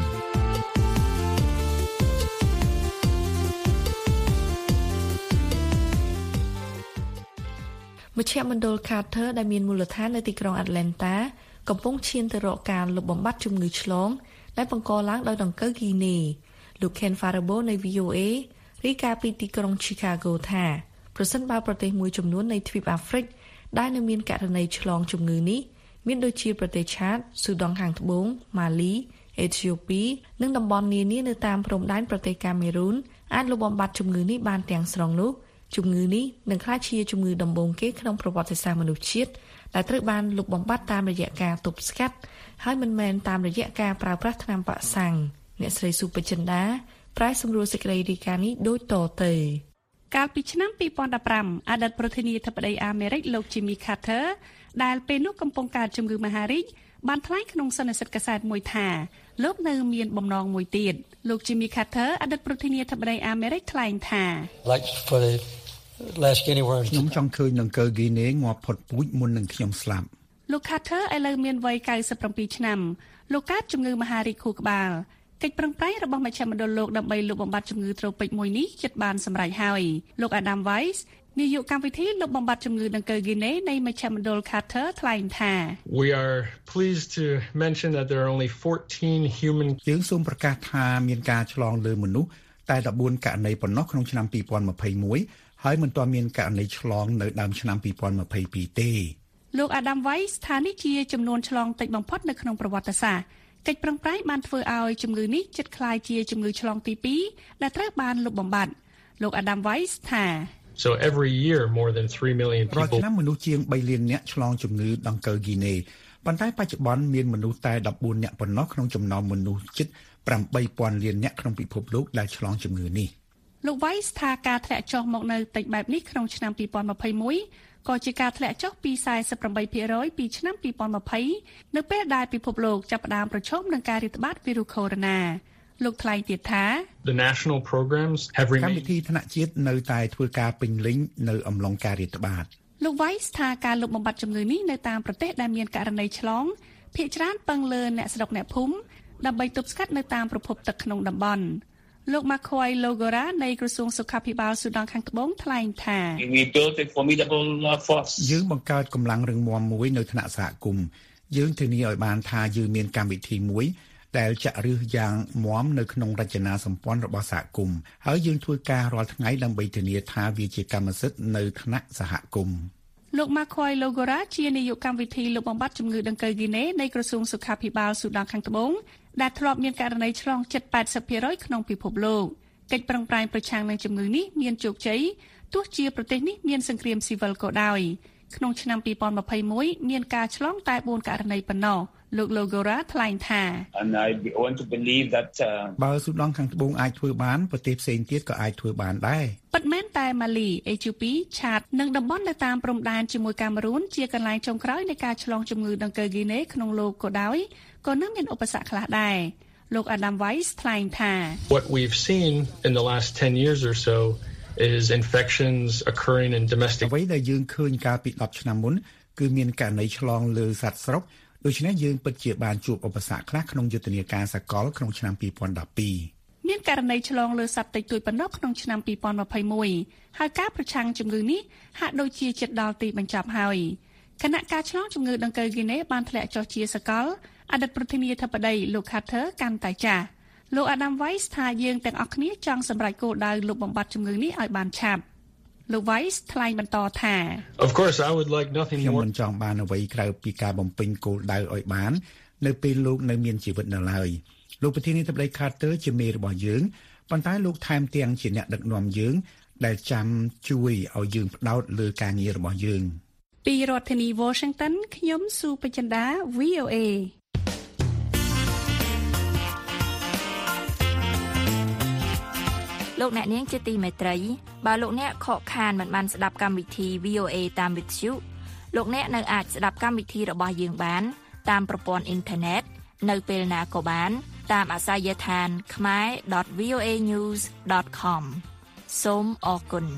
មជ្ឈមណ្ឌល Carter ដែលមានមូលដ្ឋាននៅទីក្រុង Atlanta កំពុងឈានទៅរកការលុបបំបាត់ជំងឺឆ្លងដែលបង្កឡើងដោយដង្កូវហ្គីនេលោក Ken Farabo នៃ VOA រាយការណ៍ពីទីក្រុង Chicago ថាប្រសិនបើប្រទេសមួយចំនួននៃទ្វីបអាហ្វ្រិកដែលនៅមានករណីឆ្លងជំងឺនេះមានដូចជាប្រទេសឆាតស៊ូដង់ខាងត្បូងម៉ាលីអេធីអូពីនិងតំបន់នានានៅតាមព្រំដែនប្រទេសកាមេរូនអាចលុបបំបាត់ជំងឺនេះបានទាំងស្រុងនោះជំងឺនេះនឹងក្លាយជាជំងឺដំបូងគេក្នុងប្រវត្តិសាស្ត្រមនុស្សជាតិដែលត្រូវបានលុបបំបាត់តាមរយៈការទប់ស្កាត់ហើយមិនមែនតាមរយៈការប្រើប្រាស់ថ្នាំវ៉ាក់សាំងអ្នកស្រីស៊ូពេជ្រចិន្តាប្រែសម្រួលសេចក្តីរាយការណ៍នេះដូចតទៅកាលពីឆ្នាំ2015អតីតប្រធានាធិបតីអាមេរិកលោក Jimmy Carter ដែលពេលនោះកំពុងកើតជំងឺមហារីកបានថ្លែងក្នុងសន្និសីទកាសែតមួយថាលោកនៅមានបំណងមួយទៀតលោក Jimmy Carter អតីតប្រធានាធិបតីអាមេរិកថ្លែងថាខ្ញុំចង់ឃើញនឹងកើហ្គីនេងាប់ផុតពូជមុននឹងខ្ញុំស្លាប់លោក Carter ឥឡូវមានវ័យ97ឆ្នាំលោកកើតជំងឺមហារីកខួរក្បាលកិច្ចប្រឹងប្រែងរបស់មជ្ឈមណ្ឌលលោកដើម្បីលុបបំបាត់ជំងឺត្រូពិកមួយនេះជិតបានសម្រេចហើយលោក Adam Weiss នាយកកម្មវិធីលុបបំបាត់ជំងឺដង្កូវហ្គីនេនៃមជ្ឈមណ្ឌល Carter ថ្លែងថា We are pleased to mention that there are only 14 human យើងសូមប្រកាសថាមានការឆ្លងលើមនុស្សតែ14ករណីប៉ុណ្ណោះក្នុងឆ្នាំ2021ហើយមិនទាន់មានករណីឆ្លងនៅដើមឆ្នាំ2022ទេលោក Adam Weiss ថានេះជាចំនួនឆ្លងតិចបំផុតនៅក្នុងប្រវត្តិសាស្ត្រកិច្ចប្រឹងប្រែងបានធ្វើឲ្យជំងឺនេះជិតคล้ายជាជំងឺឆ្លងទី2ដែលត្រូវបានលុបបំបាត់លោក Adam Weiss ថា So every year more than 3 million people រាល់ឆ្នាំមនុស្សជាង3លាននាក់ឆ្លងជំងឺដង្កូវហ្គីនេប៉ុន្តែបច្ចុប្បន្នមានមនុស្សតែ14នាក់ប៉ុណ្ណោះក្នុងចំណោមមនុស្សជិត 8,000 លាននាក់ក្នុងពិភពលោកដែលឆ្លងជំងឺនេះលោក Weiss ថាការធ្លាក់ចុះមកនៅតិចបែបនេះក្នុងឆ្នាំ2021ក៏ជាការធ្លាក់ចុះពី 48% ពីឆ្នាំ2020នៅពេលដែលពិភពលោកចាប់ផ្ដើមប្រឈមនឹងការរាតត្បាតវីរុសកូវីដ -19 លោកថ្លែងទៀតថា The national programs have remained កម្មវិធីថ្នាក់ជាតិនៅតែធ្វើការពេញលេញនៅអំឡុងការរាតត្បាតលោក Weiss ថាការលុបបំបាត់ជំងឺនេះនៅតាមប្រទេសដែលមានករណីឆ្លងភាគច្រើនពឹងលើអ្នកស្រុកអ្នកភូមិដើម្បីទប់ស្កាត់នៅតាមប្រភពទឹកក្នុងតំបន់លោក Makhoi Logora នៃក្រសួងសុខាភិបាលស៊ូដង់ខាងត្បូងថ្លែងថា We built a formidable force យើងបង្កើតកម្លាំងរឹងមាំមួយនៅថ្នាក់សហគមន៍យើងធានាឲ្យបានថាយើងមានកម្មវិធីមួយដែលចាក់ឫសយ៉ាងមាំនៅក្នុងរចនាសម្ព័ន្ធរបស់សហគមន៍ហើយយើងធ្វើការរាល់ថ្ងៃដើម្បីធានាថាវាជាកម្មសិទ្ធិនៅថ្នាក់សហគមន៍លោក Makhoi Logora ជានាយកកម្មវិធីលុបបំបាត់ជំងឺដង្កូវហ្គីណេនៃក្រសួងសុខាភិបាលស៊ូដង់ខាងត្បូងដែលធ្លាប់មានករណីឆ្លងជិត 80% ក្នុងពិភពលោកកិច្ចប្រឹងប្រែងប្រឆាំងនឹងជំងឺនេះមានជោគជ័យទោះជាប្រទេសនេះមានសង្គ្រាមស៊ីវិលក៏ដោយក្នុងឆ្នាំ2021មានការឆ្លងតែ4ករណីប៉ុណ្ណោះលោក Logora ថ្លែងថា And I want to believe that បើស៊ូដង់ខាងត្បូងអាចធ្វើបានប្រទេសផ្សេងទៀតក៏អាចធ្វើបានដែរពិតមែនតែម៉ាលី អេធីអូពី ឆាតនិងតំបន់នៅតាមព្រំដែនជាមួយកាមេរូនជាកន្លែងចុងក្រោយនៃការឆ្លងជំងឺដង្កូវហ្គីណេក្នុងលោកក៏ដោយក៏នឹងមានឧបសគ្គខ្លះដែរលោក Adam Weiss ថ្លែងថា What we've seen in the last 10 years or so is infections occurring in domestic អ្វីដែលយើងឃើញកាលពី10ឆ្នាំមុនគឺមានករណីឆ្លងលើសត្វស្រុកដូច្នេះយើងពិតជាបានជួបឧបសគ្គខ្លះក្នុងយុទ្ធនាការសកលក្នុងឆ្នាំ2012 មានករណីឆ្លងលើសត្វតិចតួចប៉ុណ្ណោះក្នុងឆ្នាំ2021ហើយការប្រឆាំងជំងឺនេះហាក់ដូចជាជិតដល់ទីបញ្ចប់ហើយគណៈការឆ្លងជំងឺដង្កូវហ្គីណេបានធ្លាក់ចុះជាសកលអតីតប្រធានាធិបតីលោក Carter កាន់តែចាស់លោក Adam Weiss ថាយើងទាំងអស់គ្នាចង់សម្រេចគោលដៅលុបបំបាត់ជំងឺនេះឲ្យបានឆាប់លោក Weiss ថ្លែងបន្តថា Of course I would like nothing more ខ្ញុំមិនចង់បានអ្វីក្រៅពីការបំពេញគោលដៅឲ្យបាននៅពេលលោកនៅមានជីវិតនៅឡើយលោកប្រធានាធិបតី Carter ជាមេរបស់យើងប៉ុន្តែលោកថែមទាំងជាអ្នកដឹកនាំយើងដែលចាំជួយឲ្យយើងផ្ដោតលើការងាររបស់យើងពីរដ្ឋធានី Washington ខ្ញុំស៊ូបចិន្តា VOA លោកអ្នកនាងជាទីមេត្រីបើលោកអ្នកខកខានមិនបានស្ដាប់កម្មវិធី VOA តាមវិទ្យុលោកអ្នកនៅអាចស្ដាប់កម្មវិធីរបស់យើងបានតាមប្រព័ន្ធអ៊ីនធឺណិតនៅពេលណាក៏បានតាមអាសយដ្ឋាន khmer.voanews.com សូមអរគុណ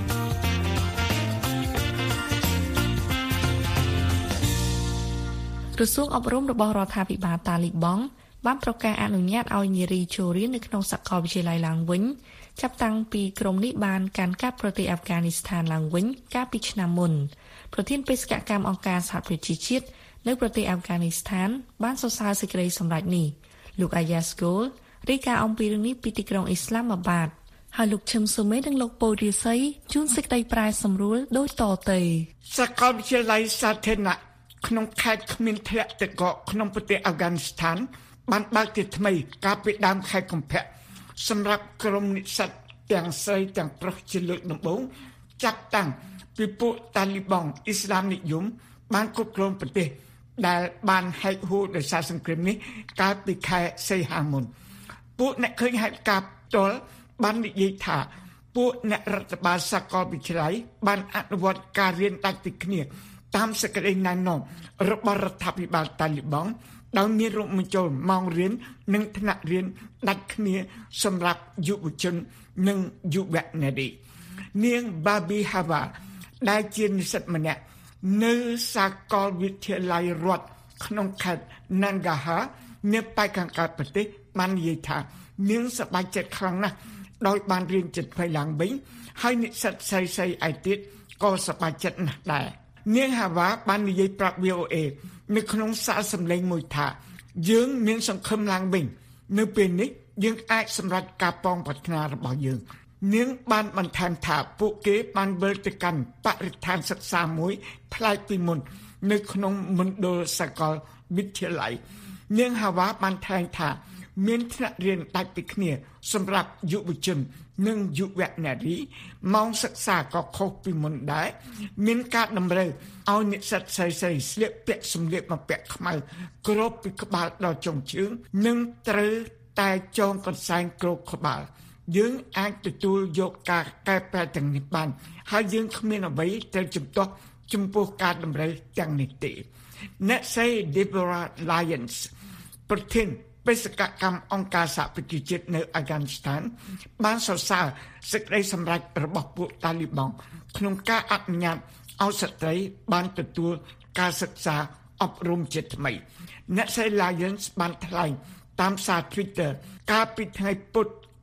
ក្រសួងអប់រំរបស់រដ្ឋាភិបាលតាលីបង់បានប្រកាសអនុញ្ញាតឲ្យនារីចូលរៀននៅក្នុងសាកលវិទ្យាល័យឡើងវិញចាប់តាំងពីក្រុមនេះបានកាន់កាប់ប្រទេសអាហ្វហ្គានីស្ថានឡើងវិញកាលពីឆ្នាំមុនប្រធានបេសកកម្មអង្គការសហប្រជាជាតិនៅប្រទេសអាហ្វហ្គានីស្ថានបានសរសើរសេចក្តីសម្រេចនេះលោក Ayas Gol រាយការណ៍អំពីរឿងនេះពីទីក្រុងអ៊ីស្លាមាបាតហើយលោកឈឹមស៊ូមេនិងលោកពូរិស័យជួនសេចក្តីប្រែសម្រួលដូចតទៅសាកលវិទ្យាល័យសាធារណៈក្នុងខេត្តគ្មានធ្លាក់ទឹកកកក្នុងប្រទេសអាហ្វហ្គានីស្ថានបានបើកជាថ្មីកាលពីដើមខែកុម្ភៈសម្រាប់ក្រុមនិស្សិតទាំងស្រីទាំងប្រុសជាលើកដំបូងចាប់តាំងពីពួកតាលីបង់អ៊ីស្លាមនិយមបានគ្រប់គ្រងប្រទេសដែលបានហែកហួរដោយសារសង្គ្រាមនេះកាលពីខែសីហាមុនពួកអ្នកឃើញហេតុការណ៍ផ្ទាល់បាននិយាយថាពួកអ្នករដ្ឋបាលសាកលវិទ្យាល័យបានអនុវត្តការរៀនដាច់ពីគ្នាតាមសេចក្តីណែនាំរបស់រដ្ឋាភិបាលតាលីបង់ដោយមានរួមបញ្ចូលម៉ោងរៀននិងថ្នាក់រៀនដាច់គ្នាសម្រាប់យុវជននិងយុវនារីនាង Babi Hawa ដែលជានិស្សិតម្នាក់នៅសាកលវិទ្យាល័យរដ្ឋក្នុងខេត្ត Nangarhar នៅប៉ែកខាងកើតប្រទេសបាននិយាយថានាងសប្បាយចិត្តខ្លាំងណាស់ដោយបានរៀនចិត្តថ្មីឡើងវិញហើយនិស្សិតស្រីៗឯទៀតក៏សប្បាយចិត្តណាស់ដែរនាង Hawa បាននិយាយប្រាប់ VOA នៅក្នុងសារសម្លេងមួយថាយើងមានសង្ឃឹមឡើងវិញនៅពេលនេះយើងអាចសម្រេចការប៉ងប្រាថ្នារបស់យើងនាងបានបន្ថែមថាពួកគេបានវិលទៅកាន់បរិស្ថានសិក្សាមួយប្លែកពីមុននៅក្នុងមណ្ឌលសាកលវិទ្យាល័យនាង Hawa បានថ្លែងថាមានថ្នាក់រៀនដាច់ពីគ្នាសម្រាប់យុវជននិងយុវនារីម៉ោងសិក្សាក៏ខុសពីមុនដែរមានការតម្រូវឲ្យនិស្សិតស្រីៗស្លៀកពាក់សម្លៀកបំពាក់ខ្មៅគ្របពីក្បាលដល់ចុងជើងនិងត្រូវតែចងកន្សែងគ្របក្បាលយើងអាចទទួលយកការកែប្រែទាំងនេះបានហើយយើងគ្មានអ្វីត្រូវជំទាស់ចំពោះការតម្រូវទាំងនេះទេអ្នកស្រី Deborah Lyons ប្រធានបេសកកម្មអង្គការសហប្រជាជាតិនៅអាហ្វហ្គានីស្ថានបានសរសើរសេចក្តីសម្រេចរបស់ពួកតាលីបង់ក្នុងការអនុញ្ញាតឲ្យស្ត្រីបានទទួលការសិក្សាអប់រំជាថ្មីអ្នកស្រី Lyons បានថ្លែងតាមសារ Twitter កាលពីថ្ងៃពុធ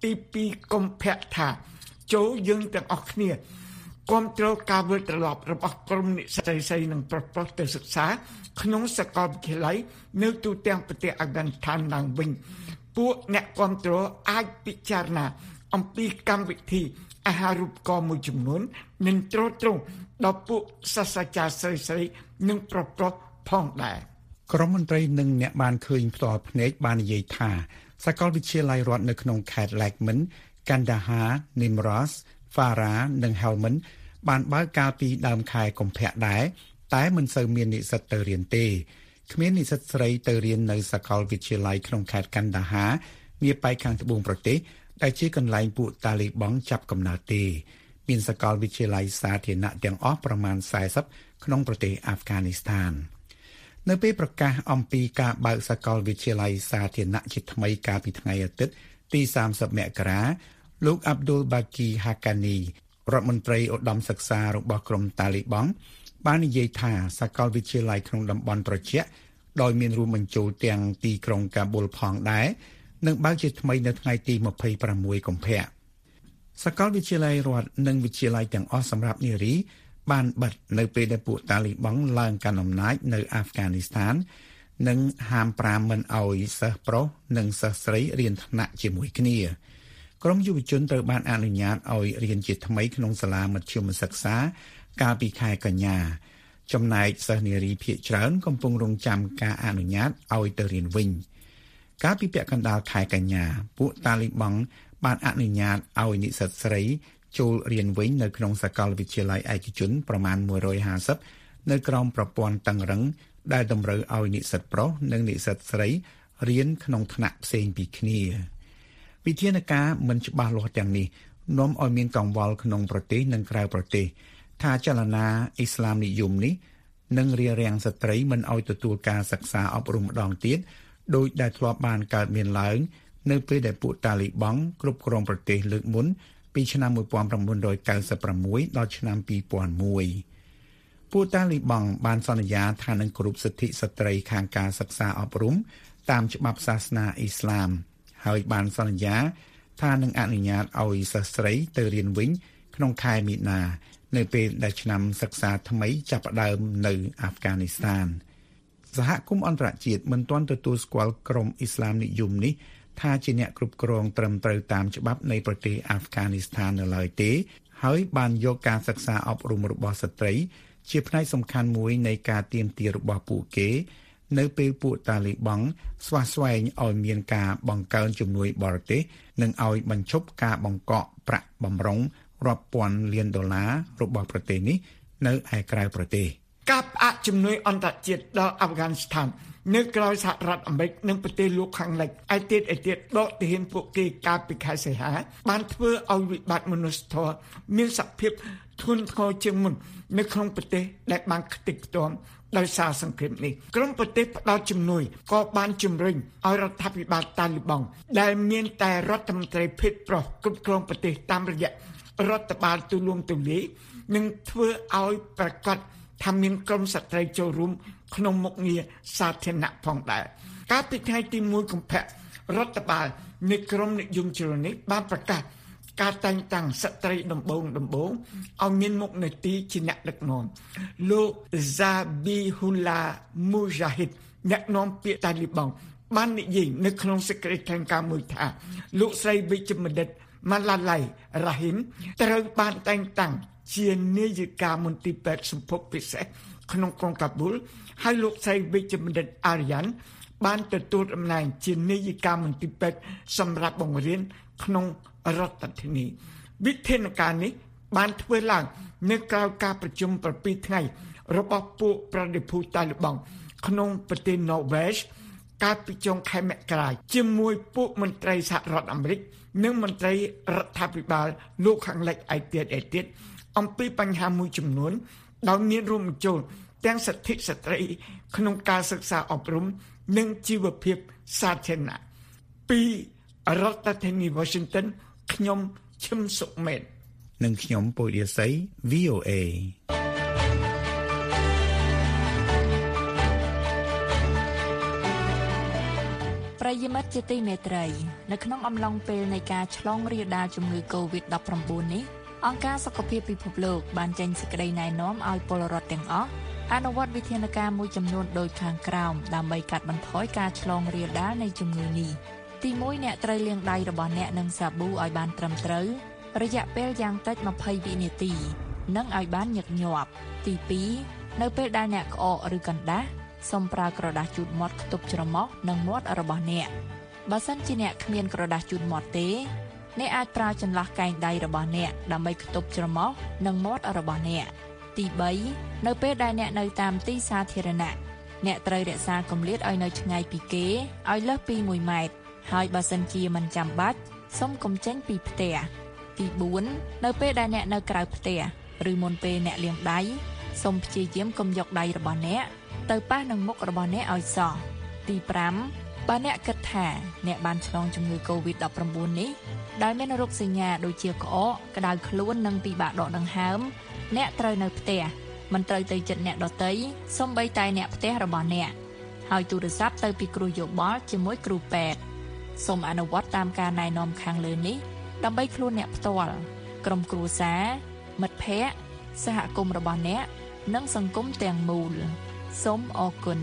ទី2កុម្ភៈថាចូលយើងទាំងអស់គ្នាគាំទ្រការវិលត្រឡប់របស់ក្រុមនិស្សិតស្រីនិងប្រុសៗទៅសិក្សាក្នុងសាកលវិទ្យាល័យនៅទូទាំងប្រទេសអាហ្វហ្គានីស្ថានឡើងវិញពួកអ្នកគាំទ្រអាចពិចារណាអំពីកម្មវិធីអាហារូបករណ៍មួយចំនួននិងទ្រទ្រង់ដល់ពួកសាស្ត្រាចារ្យស្រីៗនិងប្រុសៗផងដែរក្រុមមន្ត្រីនិងអ្នកបានឃើញផ្ទាល់ភ្នែកបាននិយាយថាសាកលវិទ្យាល័យរដ្ឋនៅក្នុងខេត្ត Laghman, Kandahar, Nimros, Farah និង Helmand បានបើកកាលពីដើមខែកុម្ភៈដែរតែមិនសូវមាននិស្សិតទៅរៀនទេគ្មាននិស្សិតស្រីទៅរៀននៅសាកលវិទ្យាល័យក្នុងខេត្ត Kandahar នាប៉ែកខាងត្បូងប្រទេសដែលជាកន្លែងពួកតាលីបង់ចាប់កំណើតទេមានសាកលវិទ្យាល័យសាធារណៈទាំងអស់ប្រមាណ40ក្នុងប្រទេសអាហ្វហ្គានីស្ថាននៅពេលប្រកាសអំពីការបើកសាកលវិទ្យាល័យសាធារណៈជាថ្មីកាលពីថ្ងៃអាទិត្យទី30មករាលោក Abdul Baqi Haqqani រដ្ឋមន្ត្រីឧត្តមសិក្សារបស់ក្រុមតាលីបង់បាននិយាយថាសាកលវិទ្យាល័យក្នុងតំបន់ត្រជាក់ដោយមានរួមបញ្ចូលទាំងទីក្រុងកាប៊ុលផងដែរនឹងបើកជាថ្មីនៅថ្ងៃទី26កុម្ភៈសាកលវិទ្យាល័យរដ្ឋនិងវិទ្យាល័យទាំងអស់សម្រាប់នារីបានបិទនៅពេលដែលពួកតាលីបង់ឡើងកាន់អំណាចនៅអាហ្វហ្គានីស្ថាននិងហាម5មិនឲ្យសិស្សប្រុសនិងសិស្សស្រីរៀនថ្នាក់ជាមួយគ្នាក្រុមយុវជនត្រូវបានអនុញ្ញាតឲ្យរៀនជាថ្មីក្នុងសាលាមធ្យមសិក្សាកាលពីខែកញ្ញាចំណែកសិស្សនារីភាគច្រើនកំពុងរងចាំការអនុញ្ញាតឲ្យទៅរៀនវិញកាលពីពាក់កណ្ដាលខែកញ្ញាពួកតាលីបង់បានអនុញ្ញាតឲ្យនិស្សិតស្រីចូលរៀនវិញនៅក្នុងសាកលវិទ្យាល័យឯកជនប្រមាណ150នៅក្រោមប្រព័ន្ធតឹងរ៉ឹងដែលតម្រូវឲ្យនិស្សិតប្រុសនិងនិស្សិតស្រីរៀនក្នុងថ្នាក់ផ្សេងពីគ្នាវិធានការមិនច្បាស់លាស់ទាំងនេះនាំឲ្យមានកង្វល់ក្នុងប្រទេសនិងក្រៅប្រទេសថាចលនាអ៊ីស្លាមនិយមនេះនឹងរារាំងស្ត្រីមិនឲ្យទទួលការសិក្សាអប់រំម្ដងទៀតដោយដែលធ្លាប់បានកើតមានឡើងនៅពេលដែលពួកតាលីបង់គ្រប់គ្រងប្រទេសលើកមុនពីឆ្នាំ1996ដល់ឆ្នាំ2001ពួកតាលីបង់បានសន្យាថានឹងគោរពសិទ្ធិស្ត្រីខាងការសិក្សាអប់រំតាមច្បាប់សាសនាអ៊ីស្លាមហើយបានសន្យាថានឹងអនុញ្ញាតឲ្យសិស្សស្រីទៅរៀនវិញក្នុងខែមីនានៅពេលដែលឆ្នាំសិក្សាថ្មីចាប់ផ្ដើមនៅអាហ្វហ្គានីស្ថានសហគមន៍អន្តរជាតិមិនទាន់ទទួលស្គាល់ក្រុមអ៊ីស្លាមនិយមនេះថាជាអ្នកគ្រប់គ្រងត្រឹមត្រូវតាមច្បាប់នៃប្រទេសអាហ្វហ្គានីស្ថាននៅឡើយទេហើយបានយកការសិក្សាអប់រំរបស់ស្ត្រីជាផ្នែកសំខាន់មួយនៃការទាមទាររបស់ពួកគេនៅពេលពួកតាលីបង់ស្វះស្វែងឲ្យមានការបង្កើនជំនួយបរទេសនិងឲ្យបញ្ឈប់ការបង្កក់ប្រាក់បម្រុងរាប់ពាន់លានដុល្លាររបស់ប្រទេសនេះនៅឯក្រៅប្រទេសការផ្អាកជំនួយអន្តរជាតិដល់អាហ្វហ្គានីស្ថាននៅក្រៅសហរដ្ឋអាមេរិកនិងប្រទេសលោកខាងលិចឯទៀតដកទាហានពួកគេកាលពីខែសីហាបានធ្វើឲ្យវិបត្តិមនុស្សធម៌មានសភាពធ្ងន់ធ្ងរជាងមុននៅក្នុងប្រទេសដែលបានខ្ទេចខ្ទាំដោយសារសង្គ្រាមនេះក្រុមប្រទេសផ្ដល់ជំនួយក៏បានជំរុញឲ្យរដ្ឋាភិបាលតាលីបង់ដែលមានតែរដ្ឋមន្ត្រីភេទប្រុសគ្រប់គ្រងប្រទេសតាមរយៈរដ្ឋបាលទូលំទូលាយនឹងធ្វើឲ្យប្រកាសថាមានក្រុមស្ត្រីចូលរួមក្នុងមុខងារសាធារណៈផងដែរកាលពីថ្ងៃទី1កុម្ភៈរដ្ឋបាលនៃក្រុមនិយមជ្រុលនេះបានប្រកាសការតែងតាំងស្ត្រីដំបូងឲ្យមានមុខនាទីជាអ្នកដឹកនាំលោក Zabihullah Mujahid អ្នកនាំពាក្យតាលីបង់បាននិយាយនៅក្នុងសេចក្តីថ្លែងការណ៍មួយថាលោកស្រីវិជ្ជបណ្ឌិត Malalai Rahim ត្រូវបានតែងតាំងជានាយិកាមន្ទីរពេទ្យសម្ភពពិសេសក្នុងក្រុងកាប៊ុលហើយលោកស្រីវិជ្ជបណ្ឌិត Aryan បានទទួលតំណែងជានាយិកាមន្ទីរពេទ្យសម្រាប់បង្រៀនក្នុងរដ្ឋធានីវិធានការនេះបានធ្វើឡើងនៅក្រៅការប្រជុំ7ថ្ងៃរបស់ពួកប្រតិភូតាលីបង់ក្នុងប្រទេសណ័រវេសកាលពីចុងខែមករាជាមួយពួកមន្ត្រីសហរដ្ឋអាមេរិកនិងមន្ត្រីរដ្ឋាភិបាលលោកខាងលិចឯទៀតអំពីបញ្ហាមួយចំនួនដោយមានរួមបញ្ចូលទាំងសិទ្ធិស្ត្រីក្នុងការសិក្សាអប់រំនិងជីវភាពសាធារណៈពីរដ្ឋធានី Washington ខ្ញុំឈឹមសុមេតនិងខ្ញុំពុយរាសី VOA ចប្រិយមិត្តជាទីមេត្រីនៅក្នុងអំឡុងពេលនៃការឆ្លងរាលដាលជំងឺ COVID-19 នេះអង្គការសុខភាពពិភពលោកបានចេញសេចក្តីណែនាំឲ្យពលរដ្ឋទាំងអស់អនុវត្តវិធានការមួយចំនួនដូចខាងក្រោមដើម្បីកាត់បន្ថយការឆ្លងរាលដាលនៃជំងឺនេះទី1អ្នកត្រូវលាងដៃរបស់អ្នកនឹងសាប៊ូឲ្យបានត្រឹមត្រូវរយៈពេលយ៉ាងតិច20វិនាទីនិងឲ្យបានញឹកញាប់ទី2នៅពេលដែលអ្នកក្អកឬកណ្ដាស់សូមប្រើក្រដាសជូតមាត់ខ្ទប់ច្រមុះនិងមាត់របស់អ្នកបើសិនជាអ្នកគ្មានក្រដាសជូតមាត់ទេអ្នកអាចប្រើចន្លោះកែងដៃរបស់អ្នកដើម្បីខ្ទប់ច្រមុះនិងមាត់របស់អ្នកទី3នៅពេលដែលអ្នកនៅតាមទីសាធារណៈអ្នកត្រូវរក្សាគម្លាតឲ្យនៅឆ្ងាយពីគេឲ្យលើសពី1ម៉ែត្រហើយបើសិនជាមិនចាំបាច់សូមកុំចេញពីផ្ទះទី4នៅពេលដែលអ្នកនៅក្រៅផ្ទះឬមុនពេលអ្នកលាងដៃសូមព្យាយាមកុំយកដៃរបស់អ្នកទៅប៉ះនឹងមុខរបស់អ្នកឲ្យសោះទី5បើអ្នកគិតថាអ្នកបានឆ្លងជំងឺ COVID-19 នេះដែលមានរោគសញ្ញាដូចជាក្អកក្តៅខ្លួននិងពិបាកដកដង្ហើមអ្នកត្រូវនៅផ្ទះមិនត្រូវទៅជិតអ្នកដទៃសូម្បីតែអ្នកផ្ទះរបស់អ្នកហើយទូរស័ព្ទទៅពីគ្រូយោបល់ជាមួយគ្រូពេទ្យសូមអនុវត្តតាមការណែនាំខាងលើនេះដើម្បីខ្លួនអ្នកផ្ទាល់ក្រុមគ្រួសារមិត្តភ័ក្តិសហគមន៍របស់អ្នកនិងសង្គមទាំងមូលសូមអរគុណ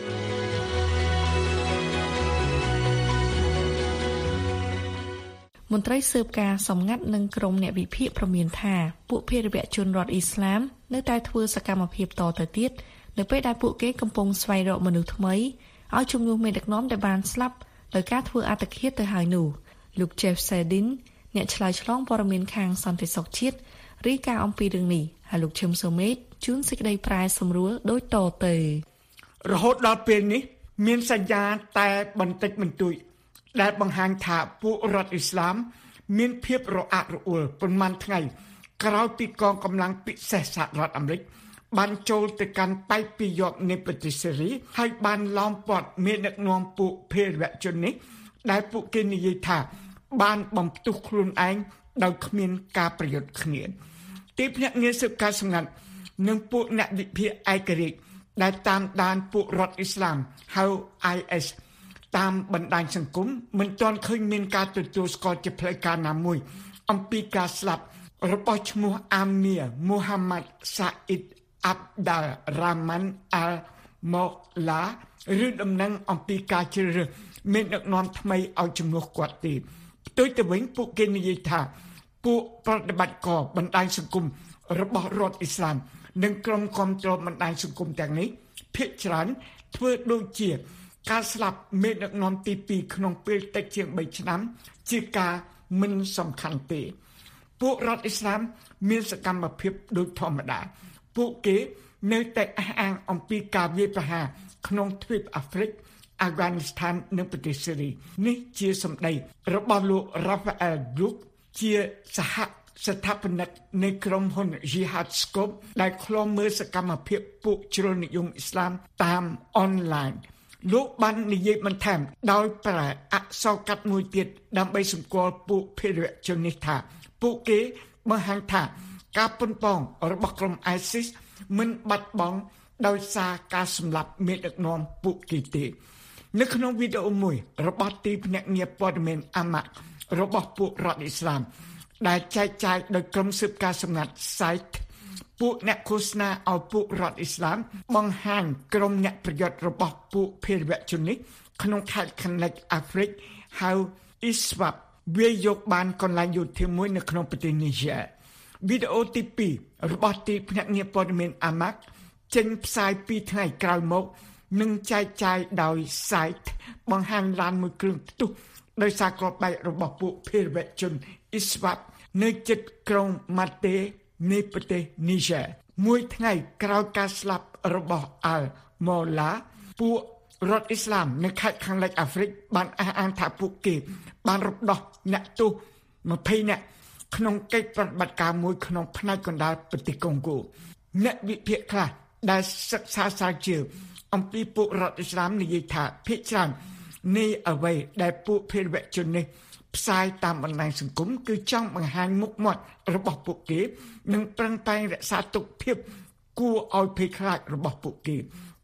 មន្ត្រីស៊ើបការសម្ងាត់នឹងក្រុមអ្នកវិភាគប្រមានថាពួកភេរវជនរដ្ឋអ៊ីស្លាមនៅតែធ្វើសកម្មភាពតទៅទៀតនៅពេលដែលពួកគេកំពុងស្វែងរកមនុស្សថ្មីឲ្យជំនួសមេដឹកនាំដែលបានស្លាប់ដោយការធ្វើអត្តឃាតទៅហើយនោះលោក Jeff Sedin អ្នកឆ្លើយឆ្លងព័ត៌មានខាងសន្តិសុខជាតិរាយការណ៍អំពីរឿងនេះហើយលោកឈឹមសូមេតជួនសេចក្តីប្រែសម្រួលដូចតទៅរហូតដល់ពេលនេះមានសញ្ញាតែបន្តិចបន្តួចដែលបង្ហាញថាពួករដ្ឋអ៊ីស្លាមមានភាពរអាក់រអួលប៉ុន្មានថ្ងៃក្រោយពីកងកម្លាំងពិសេសសហរដ្ឋអាមេរិកបានចូលទៅកាន់ប៉ែកពីយប់នៃប្រទេសសេរីហើយបានឡោមព័ទ្ធមានដឹកនាំពួកភេរវជននេះដែលពួកគេនិយាយថាបានបំផ្ទុះខ្លួនឯងដោយគ្មានការប្រយុទ្ធគ្នាទីភ្នាក់ងារស៊ើបការសម្ងាត់និងពួកអ្នកវិភាគឯករាជ្យដែលតាមដានពួករដ្ឋអ៊ីស្លាមហៅ IS តាមបណ្ដាញសង្គមមិនទាន់ឃើញមានការទទួលស្គាល់ជាផ្លូវការណាមួយអំពីការស្លាប់របស់ឈ្មោះអាមៀមូហាម៉ាត់សាអ៊ីដអាប់ដាល់រ៉ាម៉ាន់អាល់ម៉ូឡាឬដំណឹងអំពីការជ្រើសរើសមានដឹកនាំថ្មីឲ្យជំនួសគាត់ទេផ្ទុយទៅវិញពួកគេនិយាយថាពួកប្រតិបត្តិការបណ្ដាញសង្គមរបស់រដ្ឋអ៊ីស្លាមនិងក្រុមគាំទ្របណ្ដាញសង្គមទាំងនេះភាគច្រើនធ្វើដូចជាការស្លាប់មេដឹកនាំទី2ក្នុងពេលតិចជាង3ឆ្នាំជាការមិនសំខាន់ទេពួករដ្ឋអ៊ីស្លាមមានសកម្មភាពដូចធម្មតាពួកគេនៅតែអះអាងអំពីការវាយប្រហារក្នុងទ្វីបអាហ្វ្រិកអាហ្គានីស្ថាននិងប្រទេសសេរីនេះជាសម្ដីរបស់លោក Rafael Group ជាសហស្ថាបនិកនៃក្រុមហ៊ុន Jihad Scope ដែលឃ្លាំមើលសកម្មភាពពួកជ្រុលនិយមអ៊ីស្លាមតាមអនឡាញលោកបាននិយាយបន្ថែមដោយប្រើអក្សរកាត់មួយទៀតដើម្បីសម្គាល់ពួកភេរវជននេះថាពួកគេបង្ហាញថាការប៉ុនប៉ងរបស់ក្រុម ISIS មិនបាត់បង់ដោយសារការសម្លាប់មេដឹកនាំពួកគេទេនៅក្នុងវីដេអូមួយរបស់ទីភ្នាក់ងារព័ត៌មានអាម៉ាក់របស់ពួករដ្ឋអ៊ីស្លាមដែលចែកចាយដោយក្រុមស៊ើបការសម្ងាត់ Site ពួកអ្នកឃោសនាឲ្យពួករដ្ឋអ៊ីស្លាមបង្ហាញក្រុមអ្នកប្រយុទ្ធរបស់ពួកភេរវជននេះក្នុងខេត្តខាងលិចអាហ្វ្រិកហៅ ISWAP វាយកបានកន្លែងយោធាមួយនៅក្នុងប្រទេស Niger វីដេអូទី2របស់ទីភ្នាក់ងារព័ត៌មានអាម៉ាក់ចេញផ្សាយ2ថ្ងៃក្រោយមកនឹងចែកចាយដោយ Site បង្ហាញឡានមួយគ្រឿងផ្ទុះដោយសារគ្រាប់បែករបស់ពួកភេរវជន ISWAP នៅជិតក្រុង Mate នៃប្រទេស Niger មួយថ្ងៃក្រោយការស្លាប់របស់ Al-Mola ពួករដ្ឋអ៊ីស្លាមនៅខេត្តខាងលិចអាហ្វ្រិកបានអះអាងថាពួកគេបានរំដោះអ្នកទោស20នាក់ក្នុងកិច្ចប្រតិបត្តិការមួយក្នុងផ្នែកកណ្ដាលប្រទេសកុងហ្គោអ្នកវិភាគខ្លះដែលសិក្សាស្រាវជ្រាវអំពីពួករដ្ឋអ៊ីស្លាមនិយាយថាភាគច្រើននៃអ្វីដែលពួកភេរវជននេះផ្សាយតាមបណ្ដាញសង្គមគឺចង់បង្ហាញមុខមាត់របស់ពួកគេនិងប្រឹងប្រែងរក្សាទុកភាពគួរឲ្យភ័យខ្លាចរបស់ពួកគេ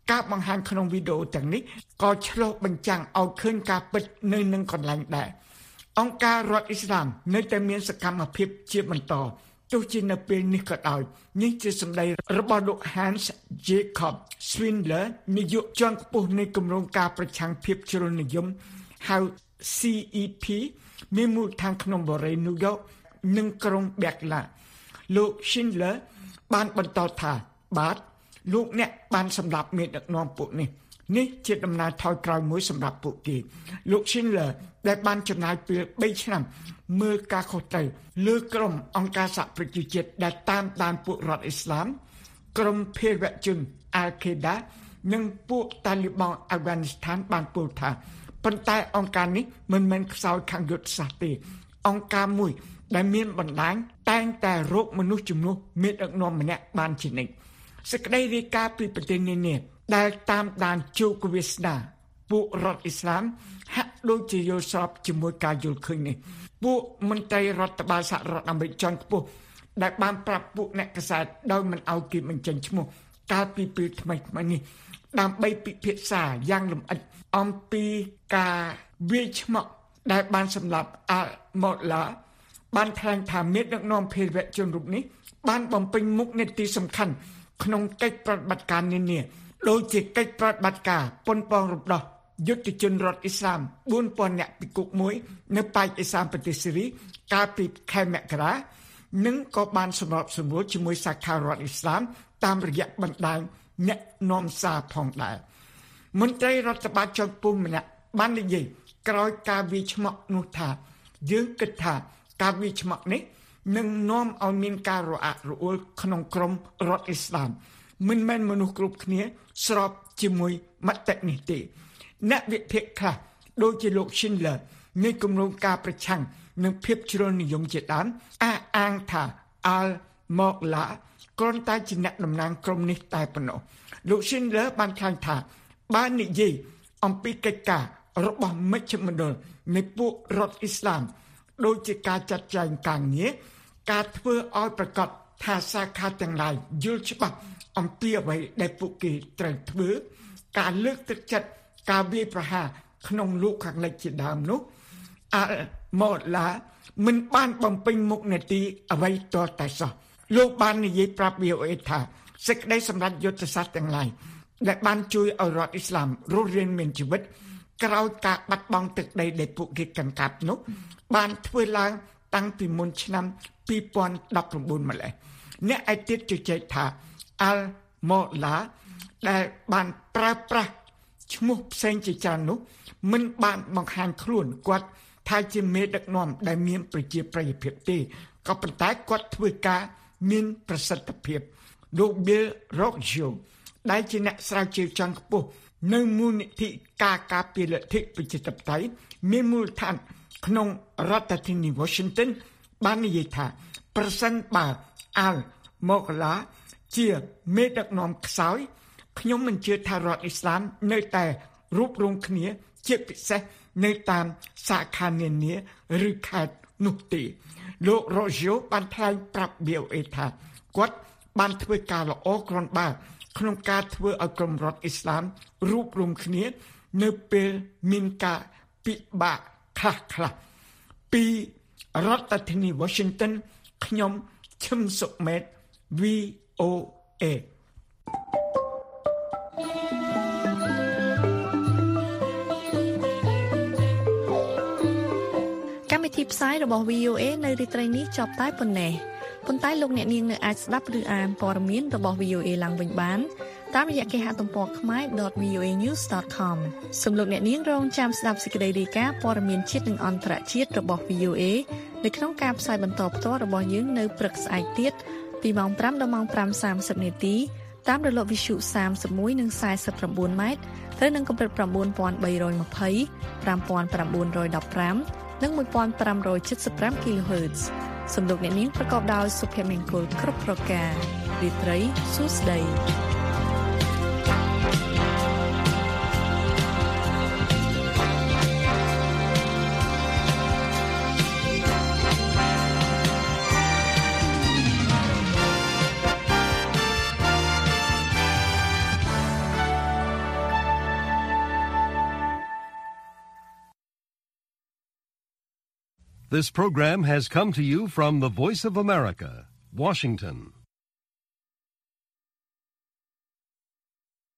ការបង្ហាញក្នុងវីដេអូទាំងនេះក៏ឆ្លុះបញ្ចាំងឲ្យឃើញការពិតនៅនឹងកន្លែងដែរអង្គការរដ្ឋអ៊ីស្លាមនៅតែមានសកម្មភាពជាបន្តទោះជានៅពេលនេះក៏ដោយនេះជាសម្ដីរបស់លោក Hans Jakob Schwindler នាយកជាន់ខ្ពស់នៃគម្រោងការប្រឆាំងភាពជ្រុលនិយមហៅ CEP មានមូលដ្ឋានក្នុងបរិយា New York និងក្រុង Berkeley លោក Schindler បានបន្តថាបាទលោកអ្នកបានសម្លាប់មេដឹកនាំពួកនេះជាដំណើរថយក្រោយមួយសម្រាប់ពួកគេលោក Schindler ដែលបានចំណាយពេល3ឆ្នាំមើលការខុសត្រូវលើក្រុមអង្គការសហប្រជាជាតិដែលតាមដានពួករដ្ឋអ៊ីស្លាមក្រុមភេរវជន Al-Qaeda និងពួកតាលីបង់អាហ្វហ្គានីស្ថានបានពោលថាប៉ុន្តែអង្គការនេះមិនមែនខ្សោយខាងយុទ្ធសាស្ត្រទេអង្គការមួយដែលមានបណ្ដាញតែងតែរកមនុស្សជំនួសមេដឹកនាំម្នាក់បានជានិច្ចសេចក្តីរាយការណ៍ពីប្រទេសនានាដែលតាមដានជោគវាសនាពួករដ្ឋអ៊ីស្លាមហាក់ដូចជាយល់ស្របជាមួយការយល់ឃើញនេះពួកមន្ត្រីរដ្ឋបាលសហរដ្ឋអាមេរិកជាន់ខ្ពស់ដែលបានប្រាប់ពួកអ្នកកាសែតដោយមិនឲ្យគេបញ្ចេញឈ្មោះកាលពីពេលថ្មីៗនេះដើម្បីពិភាក្សាយ៉ាងលម្អិតអំពីការវាយឆ្មក់ដែលបានសម្លាប់អាល់ម៉ូឡាបានថ្លែងថាមេដឹកនាំភេរវជនរូបនេះបានបំពេញមុខនីតិសំខាន់ក្នុងកិច្ចប្រតិបត្តិការនានាដូចជាកិច្ចប្រតិបត្តិការប៉ុនប៉ងរំដោះយុទ្ធជនរដ្ឋអ៊ីស្លាម 4000 នាក់ពីគុកមួយនៅប៉ែកអ៊ីសាមប្រទេសស៊េរីកាលពីខែមករានិងក៏បានសម្របសម្រួលជាមួយសាខារដ្ឋអ៊ីស្លាមតាមរយៈបណ្ដាញអ្នកនាំសារផងដែរមន្ត្រីរដ្ឋបាលជាន់ខ្ពស់ម្នាក់បាននិយាយក្រោយការវាយឆ្មក់នោះថាយើងគិតថាការវាយឆ្មក់នេះនឹងនាំឲ្យមានការរអាក់រអួលក្នុងក្រុមរដ្ឋអ៊ីស្លាមមិនមែនមនុស្សគ្រប់គ្នាស្របជាមួយមតិនេះទេអ្នកវិភាគខ្លះដូចជាលោក Schindler នៃគម្រោងការប្រឆាំងនឹងភាពជ្រុលនិយមជាដើមអះអាងថា Al-Mawla គ្រាន់តែជាអ្នកតំណាងក្រុមនេះតែប៉ុណ្ណោះលោក Schindler បានថ្លែងថាបាននិយាយអំពីកិច្ចការរបស់មជ្ឈមណ្ឌលនៃពួករដ្ឋអ៊ីស្លាមដូចជាការចាត់ចែងការងារការធ្វើឲ្យប្រកាសថាសាខាទាំងឡាយយល់ច្បាស់អំពីអ្វីដែលពួកគេត្រូវធ្វើការលើកទឹកចិត្តការវាយប្រហារក្នុងលោកខាងលិចជាដើមនោះម៉ូឡាមិនបានបំពេញមុខនីតិអ្វីតតែសោះលោកបាននិយាយប្រាប់ VOA ថាសេចក្តីសម្រេចយុទ្ធសាស្ត្រទាំងឡាយដែលបានជួយឲ្យរដ្ឋអ៊ីស្លាមរស់រានមានជីវិតក្រោយការបាត់បង់ទឹកដីដែលពួកគេកាន់កាប់នោះបានធ្វើឡើងតាំងពីមុនឆ្នាំ2019ម្ល៉េះអ្នកឯទៀតជជែកថា Al-Mawla ដែលបានប្រើប្រាស់ឈ្មោះផ្សេងជាច្រើននោះមិនបានបង្ហាញខ្លួនគាត់ថាជាមេដឹកនាំដែលមានប្រជាប្រិយភាពទេក៏ប៉ុន្តែគាត់ធ្វើការមានប្រសិទ្ធភាពលោក Bill Roggio ដែលជាអ្នកស្រាវជ្រាវជាន់ខ្ពស់នៅមូលនិធិការពារលទ្ធិប្រជាធិបតេយ្យមានមូលដ្ឋានក្នុងរដ្ឋធានី Washington បាននិយាយថាប្រសិនបើ Al-Mawla ជាមេដឹកនាំខ្សោយខ្ញុំមិនជឿថារដ្ឋអ៊ីស្លាមនៅតែរួបរวมគ្នាជាពិសេសនៅតាមសាខានានាឬខេត្តនោះទេលោក Roggio បានថ្លែងប្រាប់ VOA ថាគាត់បានធ្វើការល្អគ្រាន់បើក្នុងការធ្វើឲ្យក្រុមរដ្ឋអ៊ីស្លាមរួបរวมគ្នានៅពេលមានការពិបាកខ្លះពីរដ្ឋធានី Washington ខ្ញុំឈឹមសុមេត VOA កម្មវិធីផ្សាយរបស់ VOA នៅរាត្រីនេះចប់តែប៉ុណ្ណេះប៉ុន្តែលោកអ្នកនាងនៅអាចស្ដាប់ឬអានព័ត៌មានរបស់ VOA ឡើងវិញបានតាមរយៈគេហទំព័រ khmer.voanews.com សូមលោកអ្នកនាងរងចាំស្ដាប់សេចក្តីរាយការណ៍ព័ត៌មានជាតិនិងអន្តរជាតិរបស់ VOA នៅក្នុងការផ្សាយបន្តផ្ទាល់របស់យើងនៅព្រឹកស្អែកទៀតពីម៉ោង 5 ដល់ម៉ោង 5:30 នាទីតាមរលកវិទ្យុ31និង49ម៉ែត្រត្រូវនឹងកម្រិត 9320 5915 និង 1575 kHz សំឡេងអ្នកនាងប្រកបដោយសុភមង្គលគ្រប់ប្រការរាត្រីសួស្តី This program has come to you from the Voice of America, Washington.